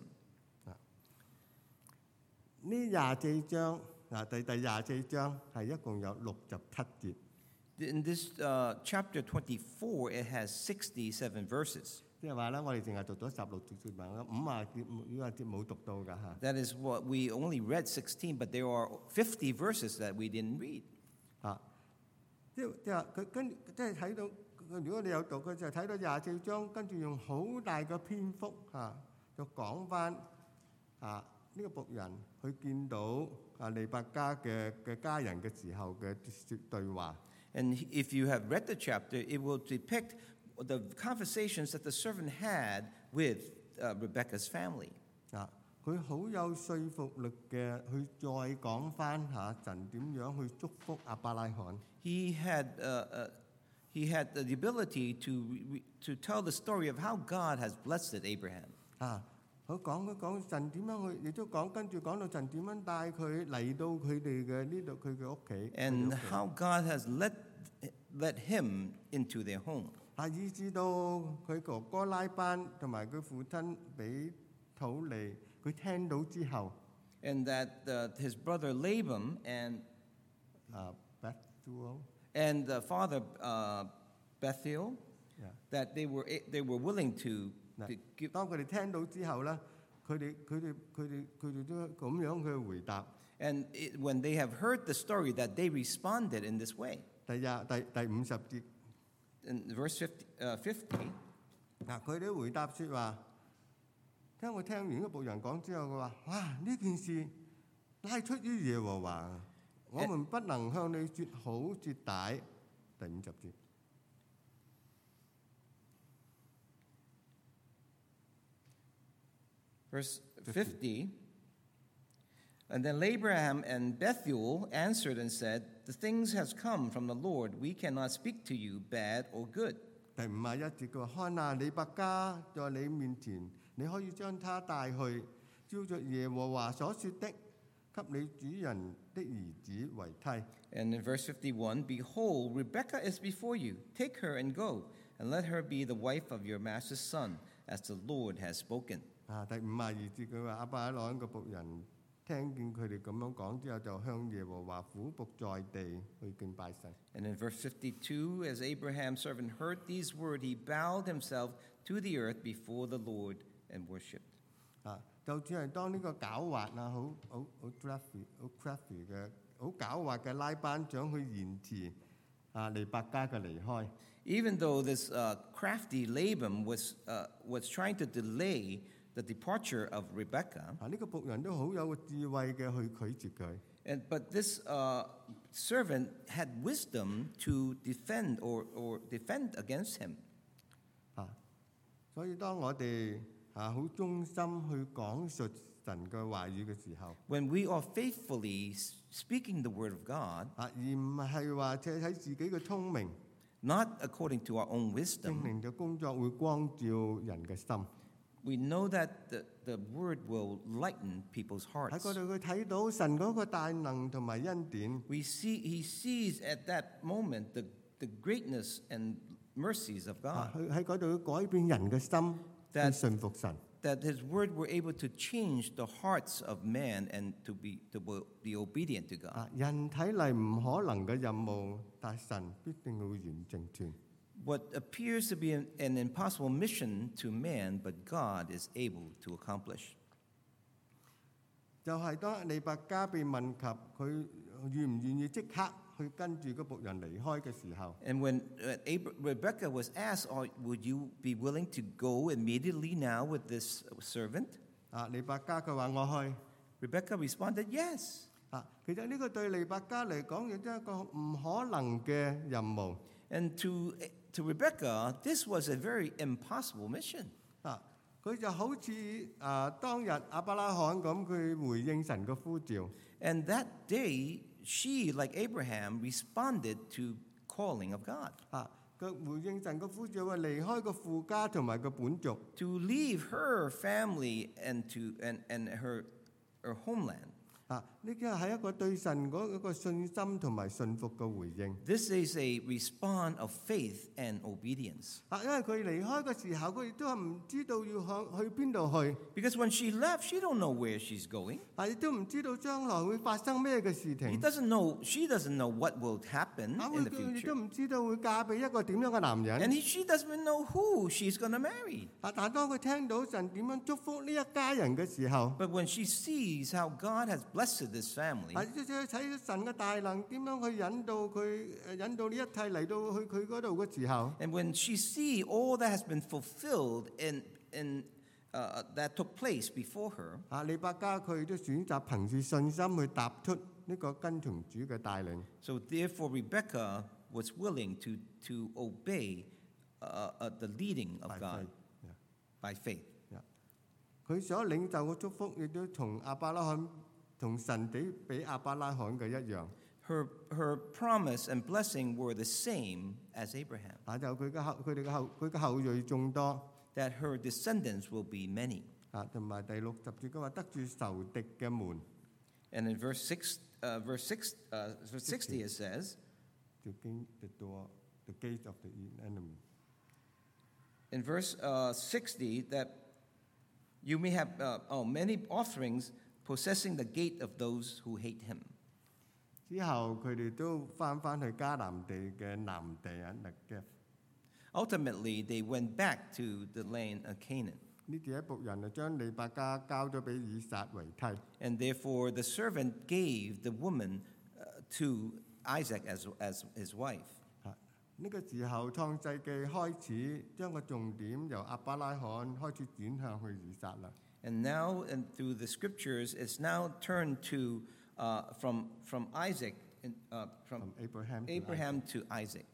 呢廿四章嗱，第第廿四章係一共有六十七節。 In this uh, chapter twenty-four, it has sixty-seven verses. 即係話咧，我哋淨係讀咗十六節説文，五啊節五啊節冇讀到㗎嚇。 That is what we only read sixteen, but there are fifty verses that we didn't read. 啊，即即係佢跟即係睇到，如果你有讀嘅就睇到廿四章，跟住用好大嘅篇幅嚇，就講翻啊呢個僕人佢見到啊利百加嘅嘅家人嘅時候嘅説對話。 And if you have read the chapter, it will depict the conversations that the servant had with uh, Rebecca's family. 啊，佢好有說服力嘅，去再講翻下神點樣去祝福亞伯拉罕。 He had, uh, uh, he had the ability to, re- to tell the story of how God has blessed Abraham. 啊，佢講佢講神點樣去，亦都講跟住講到神點樣帶佢嚟到佢哋嘅呢度佢嘅屋企。 And how God has led, led him into their home. 啊，以至到佢哥哥拉班同埋佢父親俾土利，佢聽到之後， And that uh, his brother Laban and, 啊 Bethuel， and the father uh, Bethuel, Yeah. that they were, they were willing to, 嗱 to give. 當佢哋聽到之後咧，佢哋佢哋佢哋佢哋都咁樣去回答。 And it, when they have heard the story, that they responded in this way. 第廿第第五十節， In verse fifty, uh, fifty, 嗱佢哋回答説話，聽我聽完個僕人講之後，佢話：哇！呢件事係出於耶和華，我們不能向你説好説歹。第五十節。 verse fifty. And then Abraham and Bethuel answered and said, The things has come from the Lord. We cannot speak to you bad or good. 第五十一節佢話：看啊，利百加在你面前，你可以將他帶去，照着耶和華所說的，給你主人的兒子為妻。 And in verse fifty-one, Behold, Rebekah is before you. Take her and go, and let her be the wife of your master's son, as the Lord has spoken. 啊，第五十二節佢話：亞伯拉罕個僕人聽見佢哋咁樣講之後，就向耶和華俯伏在地去敬拜神。 And in verse fifty-two, as Abraham's servant heard these words, he bowed himself to the earth before the Lord and worshipped. 啊，就算係當呢個狡猾啊，好好好 crafty、好 crafty 嘅、好狡猾嘅拉班長去言辭啊利百加嘅離開。 Even though this uh, crafty Laban was, uh, was trying to delay the departure of Rebekah, 啊呢個僕人都好有個智慧嘅去拒絕佢。 and, but this uh, servant had wisdom to defend or, or defend against him. 啊，所以當我哋啊好忠心去講述神嘅話語嘅時候， When we are faithfully speaking the word of God, 啊而唔係話借喺自己嘅聰明， not according to our own 聖 wisdom, 靈嘅工作會光照人嘅心。 we know that the, the word will lighten people's 喺 hearts. 嗰度佢睇到神嗰個大能同埋恩典， We see, he sees at that moment the, the greatness and mercies of 啊 God, 佢喺嗰度改變人嘅心，去 That- 順服神。 that his word were able to change the hearts of man and to be, to be obedient to God. 啊，人睇嚟唔可能嘅任務，但神必定會完成全。 What appears to be an, an impossible mission to man, but God is able to accomplish. 就係當利百加被問及佢願唔願意即刻去跟住個僕人離開嘅時候， And when uh, Ab- Rebecca was asked, oh, would you be willing to go immediately now with this servant? 啊利百加佢話我去。 Rebecca responded, yes. 啊，其實呢個對利百加嚟講，亦都係一個唔可能嘅任務。 And to, to Rebecca, this was a very impossible mission. 啊，佢就好似啊當日亞伯拉罕咁，佢回應神嘅呼召。 And that day, she, like Abraham, responded to calling of God 啊，佢回應神嘅呼召，話離開個父家同埋個本族， to leave her family and, to, and, and her, her homeland. 啊，呢個係一個對神嗰一個信心同埋信服嘅回應。 This is a response of faith and obedience. 啊，因為佢離開嘅時候，佢亦都係唔知道要向去邊度去， Because when she left, she don't know where she's going. 啊，亦都唔知道將來會發生咩嘅事 He 情。 doesn't know, she doesn't know what will happen 啊， in the 佢亦 future. 都唔知道會嫁俾一個點樣嘅男 And 人。 he, she doesn't even know who she's going to marry. 啊，但係當佢聽到神點樣祝福呢一家人嘅時候， But when she sees how God has blessed this family, 啊，即係睇神嘅大能點樣去引導佢，誒引導呢一切嚟到去佢嗰度嘅時候， and when she see all that has been fulfilled in, in, uh, that took place before her, 啊，利百加佢都選擇憑住信心去踏出呢個跟從主嘅帶領。 so therefore Rebecca was willing to, to obey uh, uh, the leading of By God faith, yeah. by faith. 佢所領受嘅祝福，亦都同亞伯拉罕同神俾俾亞伯拉罕嘅一樣。 Her, her promise and blessing were the same as Abraham, 啊，就佢嘅後佢哋嘅後佢嘅後裔眾多。 that her descendants will be many. 啊，同埋第六十節佢話得住仇敵嘅門， And in verse six, uh, verse six, uh, verse sixty, it says, to gain the door, the gate of the enemy。 in verse uh, sixty, that you may have uh, oh, many offerings possessing the gate of those who hate him. 之後佢哋都翻翻去迦南地嘅南地啊，勒嘅 Ultimately, they went back to the land of Canaan. 呢啲一僕人就將利百加交咗俾以撒為妻。 And therefore, the servant gave the woman uh, to Isaac as, as his wife. 啊，呢個時候創世記開始將個重點由亞伯拉罕開始轉向去以撒啦。 And now, and through the scriptures, it's now turned to uh, from, from Isaac, and, uh, from From Abraham to Abraham to Isaac.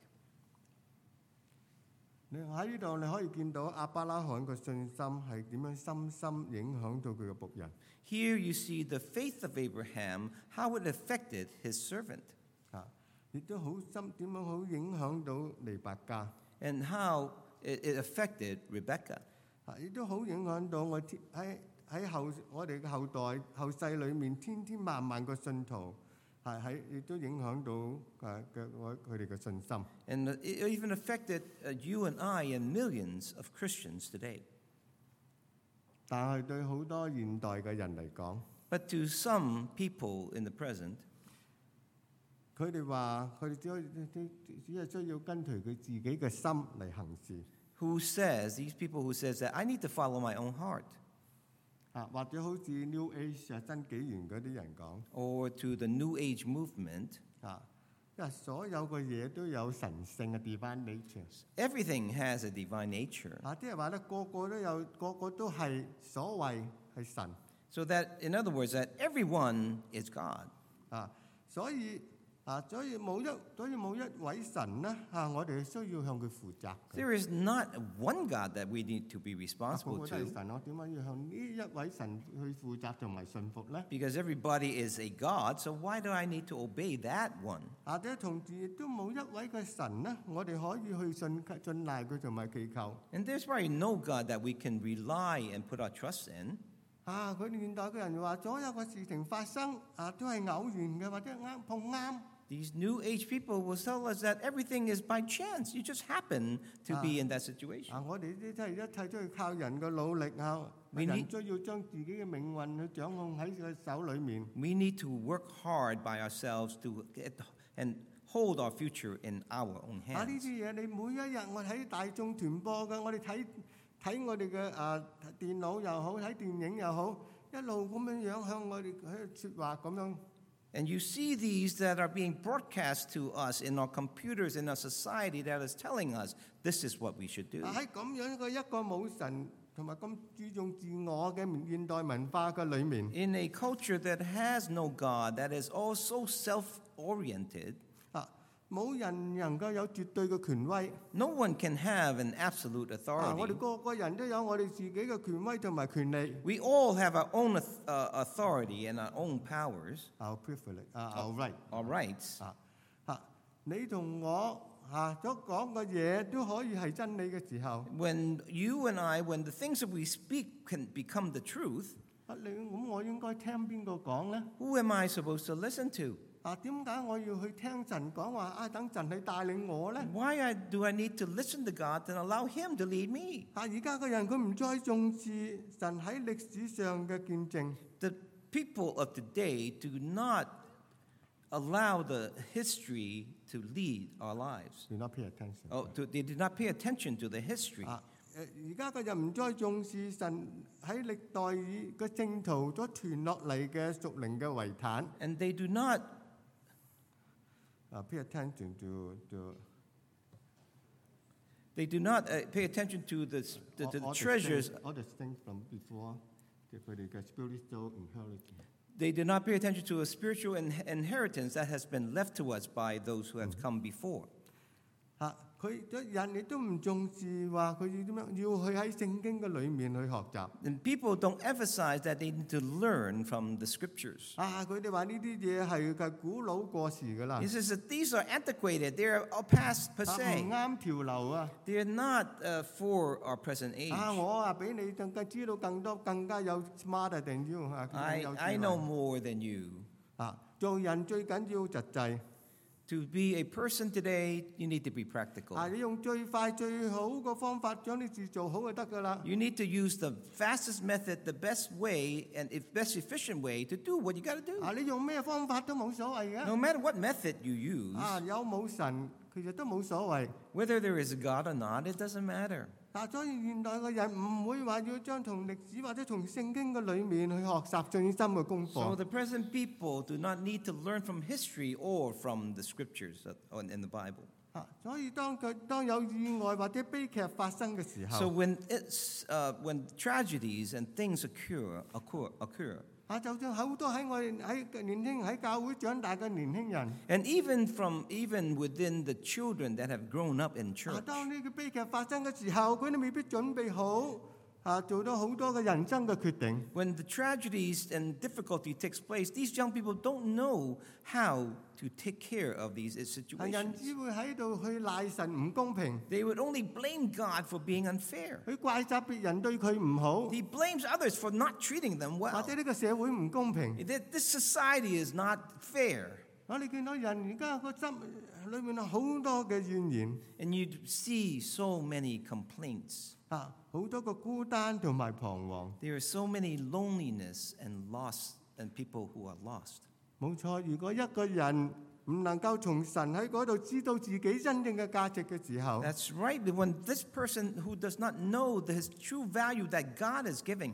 你喺呢度你可以見到亞伯拉罕個信心係點樣深深影響到佢嘅僕人。 Here you see the faith of Abraham, how it affected his servant, 啊，亦都好深點樣好影響到利百加。 and how it, it affected Rebekah. 啊，亦都好影響到我天喺喺後我哋嘅後代後世裏面千千萬萬個信徒，係喺亦都影響到誒嘅我佢哋嘅信心。 And it even affected uh, you and I and millions of Christians today. 但係對好多現代嘅人嚟講， But to some people in the present, 佢哋話佢哋只可以只只係需要跟隨佢自己嘅心嚟行事。 who says, these people who says that I need to follow my own heart, 啊，或者好似 New Age 啊新紀元嗰啲人講 or to the New Age movement, 啊， 因為所有嘅嘢都有神性嘅 divine nature。 Everything has a divine nature. 啊，即係話咧，個個都有，個個都係所謂係神 So that, in other words, that everyone is God. 啊，所以啊，所以冇一，所以冇一位神咧啊，我哋需要向佢負責嘅。 There is not one God that we need to be 啊，個 responsible 個都係 to, 神，我點解要向呢一位神去負責同埋信服咧？ because everybody is a God, so why do I need to obey that one? 或者同時亦都冇一位嘅神咧，我哋可以去信信賴佢同埋祈求。 And there's probably no God that we can rely and put our trust in. 啊，佢哋現代嘅人話，所有嘅事情發生啊，都係偶然嘅，或者啱碰啱。 These new age people will tell us that everything is by chance. You just happen to be in that situation. 啊，我哋呢啲真係一切都係靠人嘅努力啊！ We 人 need- 需要將自己嘅命運去掌控喺佢手裏面。 We need to work hard by ourselves to get and hold our future in our own 啊，呢 hands. 啲嘢你每一日我睇大眾傳播嘅，我哋睇睇我哋嘅啊電腦又好，睇電影又好，一路咁樣樣向我哋喺度説話咁樣。 And you see these that are being broadcast to us in our computers, in our society, that is telling us this is what we should do. 啊，喺咁樣嘅一個冇神同埋咁注重自我嘅現代文化嘅裏面， In a culture that has no God, that is all so self-oriented, 啊，冇人能夠有絕對嘅權威。 no one can have an absolute 啊，我哋 authority. 個個人都有我哋自己嘅權威同埋權利。 We all have our own auth- uh, authority and our own powers, Our privilege 啊，our right。 our rights. 啊啊！你同我啊所講嘅嘢都可以係真理嘅時候， When you and I, when the things that we speak can become the truth, 啊你咁我應該聽邊個講咧？ who am I supposed to listen to? 啊點解我要去聽神講話啊？等神去帶領我咧？ Why I, do I need to listen to God and allow Him to lead me? 啊而家嘅人佢唔再重視神喺歷史上嘅見證， The people of today do not allow the history to lead our lives. Do not pay attention。 Oh, to, they did not pay attention to the history. 啊誒而家嘅人唔再重視神喺歷代以嘅正途所傳落嚟嘅屬靈嘅遺產。 And they do not, 啊 pay attention to to they do not uh, pay attention to the, the, the all- all treasures. things- all the things from before 佢哋嘅 spiritual inheritance。 They do not pay attention to a spiritual in- inheritance that has been left to us by those who have come before. 嚇，佢人亦都唔重視話佢要點樣，要去喺聖經嘅裏面去學習。 And people don't emphasize that they need to learn from the scriptures. 啊，佢哋話呢啲嘢係係古老過時㗎啦， He says that these are antiquated, they're all past 啊唔 passé. 啱潮流啊！ They're not uh, for our present age. 啊，我啊比你更加知道更多，更加有 smarter than you 啊，更 I, 有智 I 慧 know more than you. 啊，做人最緊要實際。 To be a person today, you need to be practical. 啊，你用最快最好嘅方法將啲事做好就得㗎啦。 You need to use the fastest method, the best way, and if best efficient way to do what you got to do. 啊，你用咩方法都冇所謂嘅。 No matter what method you use, 啊，有冇神其實都冇所謂。 whether there is a God or not, it doesn't matter. 嗱，所以現代嘅人唔會話要將從歷史或者從聖經嘅裏面去學習最深嘅功 So 課。 the present people do not need to learn from history or from the scriptures that- in the Bible. 啊，所以當佢當有意外或者悲劇發生嘅時 So 候， when it's uh, when tragedies and things occur, occur, occur, 啊，就算好多喺我哋喺年輕喺教會長大嘅年輕人， and even from even within the children that have grown up in 啊， church, 當呢個悲劇發生嘅時候，佢哋未必準備好，啊，做到好多嘅人生嘅決定。 when the tragedies and difficulty takes place, these young people don't know how to take care of these 啊，人 situations. 只會喺度去賴神唔公平， They would only blame God for being unfair. 去怪責別人對佢唔好， He blames others for not treating them 或 well. 者呢個社會唔公平。 That this society is not fair. 我哋見到人而家個心裏面有好多嘅怨言， And you see so many complaints. 啊，好多個孤單同埋彷徨。 There are so many loneliness and loss and people who are lost. 冇錯，如果一個人唔能夠從神喺嗰度知道自己真正嘅價值嘅時候， That's right. But when this person who does not know the, his true value that God is giving him,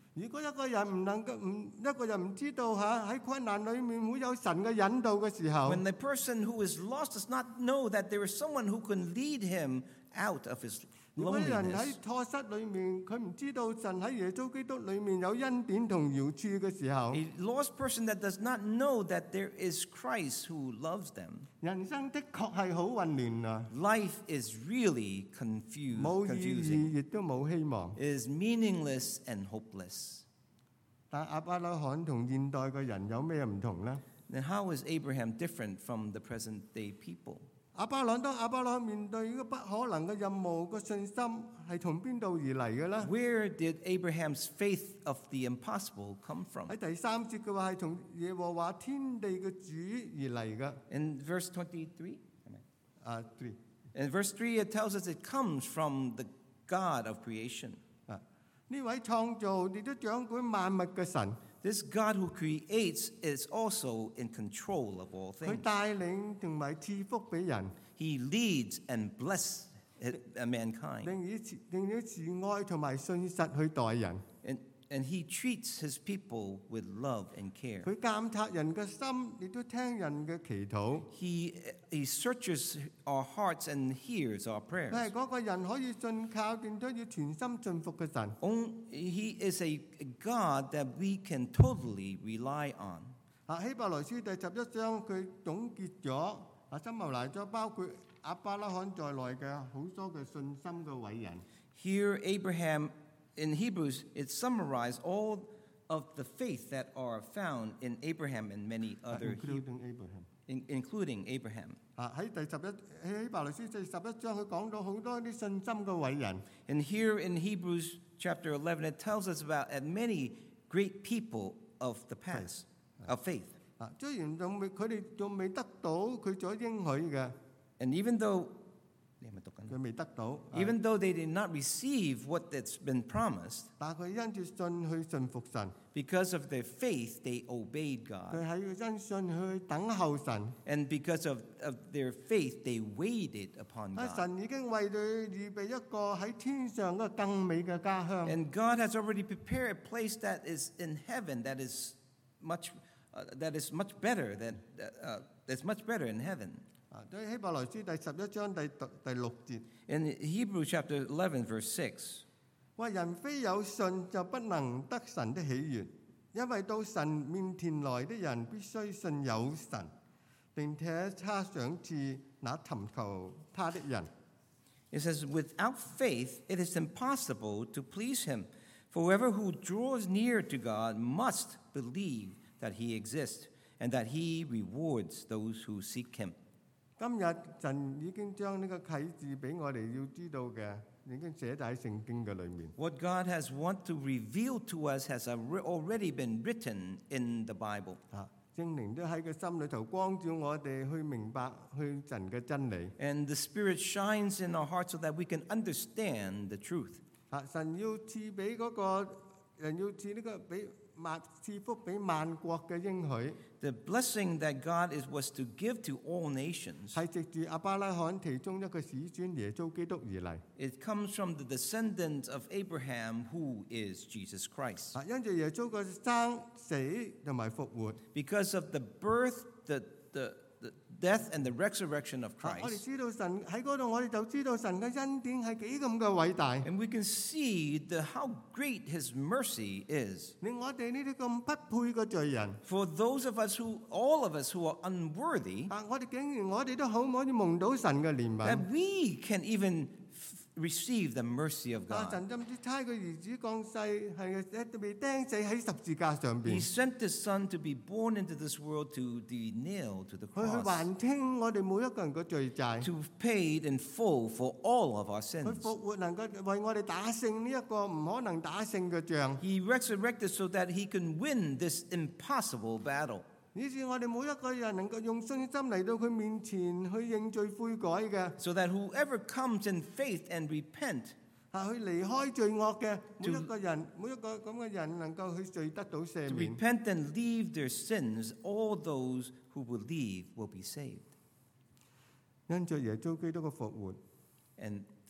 如果一個人唔能夠唔一個人唔知道嚇喺困難裏面會有神嘅引導嘅時候， When the person who is lost does not know that there is someone who can lead him out of his 如果人喺 loneliness, 錯失裏面，佢唔知道神喺耶穌基督裏面有恩典同饒恕嘅時候， a lost person that does not know that there is Christ who loves them, 人生的確係好混亂啊， life is really confused, 冇意 confusing. 義，亦都冇希望。 It is meaningless and hopeless. 但亞伯拉罕同現代嘅人有咩唔同呢？ Then how is Abraham different from the present day people? 亞伯蘭當亞伯拉罕面對呢個不可能嘅任務，個信心係從邊度而嚟嘅呢？ Where did Abraham's faith of the impossible come from? 喺第三節嘅話係從耶和華天地嘅主而嚟嘅。 In verse twenty-three? 啊，three In verse three, it tells us it comes from the God of creation. 啊，呢位創造亦都掌管萬物嘅神， This God who creates is also in control of all 佢 things. 帶領同埋賜福俾人， He leads and blesses uh, mankind. 並以慈並以慈愛同埋信實去待人。 And, and he treats his people with love and care. 佢監察人嘅心，亦都聽人嘅祈禱。 He, he searches our hearts and hears our 佢係 prayers. 嗰個人可以信靠，並都要全心信服嘅神。 On- He is a God that we can totally rely on. 啊，希伯來書第十一章佢總結咗啊，深謀嚟咗包括亞伯拉罕在內嘅好多嘅信心嘅偉人。 Here, Abraham, in Hebrews, it summarized all of the faith that are found in Abraham and many other, He- including Abraham。 in- including Abraham. 啊，喺第十一喺希伯來書第十一章，佢講到好多啲信心嘅偉人。 And here in Hebrews chapter eleven, it tells us about uh, many great people of the past, of faith. 啊，雖然仲未佢哋仲未得到佢所應許嘅， And even though, 佢未得到，啊 even though they did not receive what that's been promised, 但係佢因住信去信服神， because of their faith, they obeyed 佢 God. 喺因信去等候神。 And because of, of their faith, they waited upon 啊， God. 神已經為佢預備一個喺天上嘅更美嘅家鄉。 And God has already prepared a place that is in heaven that is much, uh, that is much better than, uh, that's much better in heaven. 啊，所以希伯來書第十一章第第六節， In Hebrews chapter eleven, verse six, 話人非有信就不能得神的喜悅，因為到神面前來的人必須信有神，並且他賞賜那尋求他的人。 it says, without faith, it is impossible to please him. For whoever who draws near to God must believe that he exists and that he rewards those who seek him. 今日神已經將呢個啟示俾我哋要知道嘅，已經寫喺聖經嘅裏面。 What God has want to reveal to us has alre- already been written in the Bible. 啊，聖靈都喺個心裏頭光照我哋去明白去神嘅真理。 And the Spirit shines in our hearts so that we can understand the truth. 啊，神要賜俾嗰個人要賜呢個俾萬賜福俾萬國嘅應許， The blessing that God is, was to give to all nations, 係藉住亞伯拉罕其中一個子孫耶穌基督而嚟。 it comes from the descendants of Abraham, who is Jesus Christ. 啊，因住耶穌嘅生死同埋復活， Because of the birth, the, the, the death, and the resurrection of 啊，我哋 Christ. 知道神喺嗰度，我哋就知道神嘅恩典係幾咁嘅偉大， And we can see the, how great his mercy is. 令我哋呢啲咁不配嘅罪人， For those of us who, all of us who are unworthy, 啊，我哋竟然我哋都可唔可以蒙到神嘅憐憫？ that we can even f- receive the mercy of 啊， God. 神甚至差佢兒子降世，係被釘死喺十字架上 He 邊， sent his son to be born into this world to be nailed to the 佢去 cross, 還清我哋每一個人嘅罪債。 to pay in full for all of our 佢 sins. 復活能夠為我哋打勝呢一個唔可能打勝嘅仗， He resurrected so that he can win this impossible battle. 以致我哋每一個人能夠用信心嚟到佢面前去認罪悔改嘅， So that whoever comes in faith and repent, 啊，去離開罪惡嘅每 To- 一個人，每一個咁嘅人能夠去罪得到赦 to 免。 repent and leave their sins, all those who believe will be saved. 因着耶穌基督嘅復活， And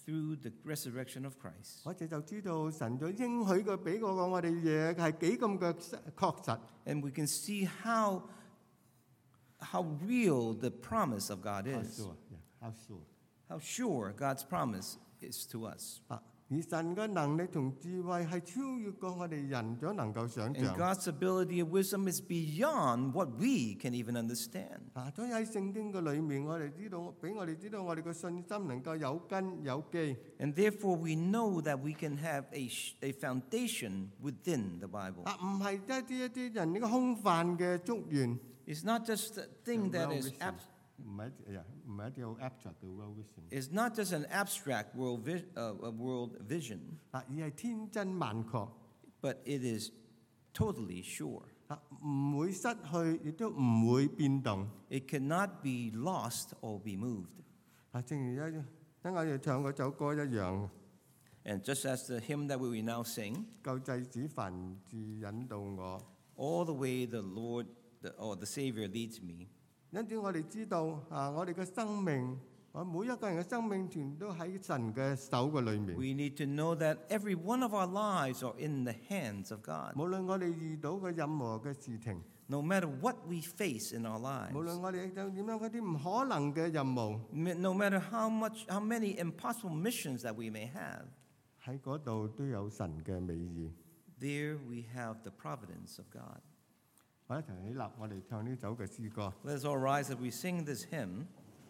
through the resurrection of Christ. 我哋就知道神所應許嘅俾過我哋嘢係幾咁嘅確實。 And we can see how, how real the promise of God How is. sure? Yeah, how sure? How sure God's promise is to us. 啊，而神嘅能力同智慧係超越過我哋人所能夠想 And 像。 God's ability and wisdom is beyond what we can even understand. 啊，所以喺聖經嘅裏面，我哋知道，俾我哋知道我哋嘅信心能夠有根有基。 And therefore we know that we can have a, sh- a foundation within the Bible. 啊，唔係一啲一啲人呢個空泛嘅祝願。 It's not just a thing that is ab- 唔係一呀唔係一啲好 abstract 嘅 well vision。 It's not just an abstract world, vi- uh, uh, world vision, 啊，而係天真萬確。 but it is totally sure. 啊，唔會失去，亦都唔會變動。 It cannot be lost or be moved. 啊，正如一等我哋唱嗰首歌一樣， And just as the hymn that we will now sing, 救濟子凡事引導我。 all the way the Lord the, or the Savior leads me. 因此我哋知道啊，我哋嘅生命，我每一個人嘅生命全都喺神嘅手嘅裏面。 We need to know that every one of our lives are in the hands of God. 無論我哋遇到嘅任何嘅事情， No matter what we face in our 無論 lives, 我哋有點樣嗰啲唔可能嘅任務， no matter how much, how many impossible missions that we may have, 喺嗰度都有神嘅美意。 there we have the providence of God. 我一齊起立，我哋唱呢首嘅詩歌。 Let us all rise as we sing this hymn.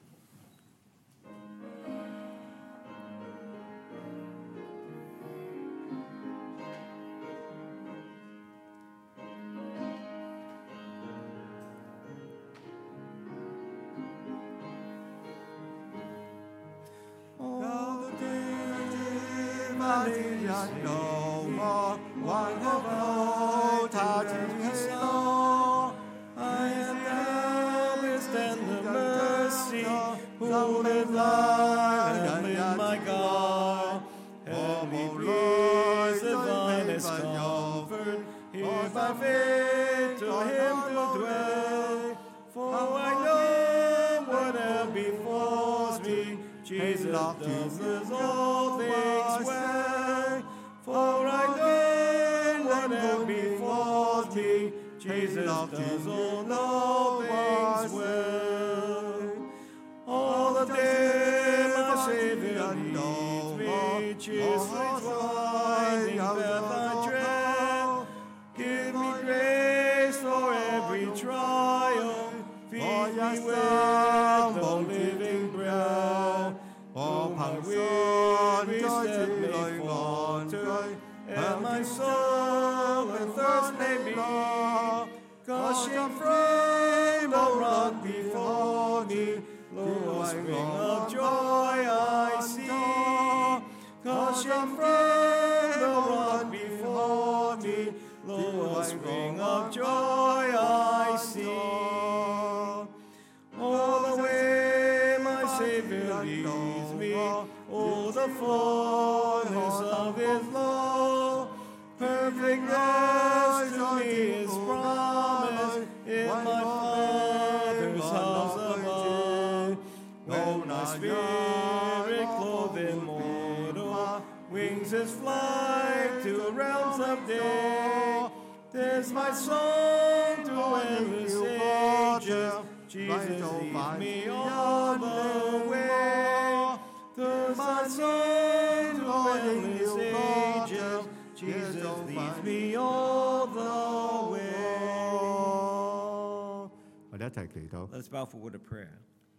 Jesus does all things well. For I know whatever befalls me, Jesus does all things well. All the day my Savior leads me, cheerfully twining path I tread. Give me grace for every trial, feed me with the living bread. 我憑信在主裏安居， And my soul and thirst may be, gushing from the rock before me. Lo, a spring of joy I see, gushing from the rock before me. Lo, a spring of joy I see. All the way my Savior leads me, oh, the fullness of His love. Perfectness to me is promised in my Father's house above. When my spirit clothed in mortal wings is flight to realms of day. 'Tis my song to endless ages. Jesus leads me all the way. 'Tis my song to endless ages. Jesus leads me all the way. 我哋一齊祈禱。 Let's bow for a word of prayer.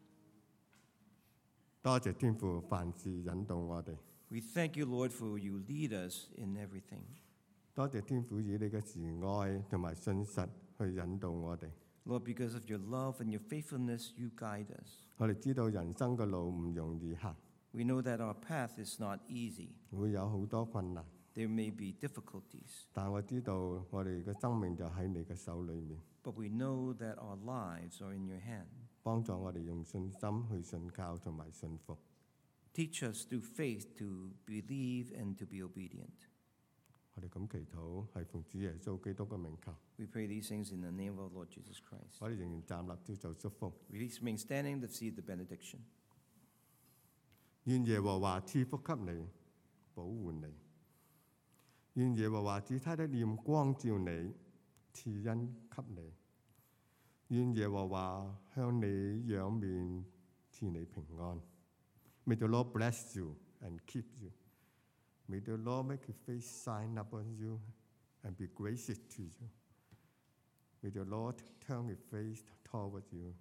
多謝天父，凡事引導我哋。 We thank you, Lord, for you lead us in everything. 多謝天父以你嘅慈愛同埋信實去引導我哋。 Lord, because of your love and your faithfulness, you guide us. 我哋知道人生嘅路唔容易行， We know that our path is not easy. 會有好多困難， There may be difficulties, 但我知道我哋嘅生命就喺你嘅手裏面， but we know that our lives are in your hand. 幫助我哋用信心去信靠同埋信服。 Teach us through faith to believe and to be obedient. 我哋咁祈禱係奉主耶穌基督嘅名求。 We pray these things in the name of our Lord Jesus Christ. 我哋仍然站立接受祝福。 We remain standing to see the benediction. 願耶和華賜福給你，保護你。願耶和華指他的臉光照你，賜恩給你。願耶和華向你仰面，賜你平安。May the Lord bless you and keep you. May the Lord make his face shine upon you and be gracious to you. May the Lord turn his face toward you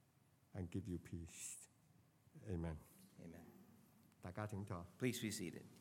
and give you peace. Amen. Amen. 大家請坐。 Please be seated.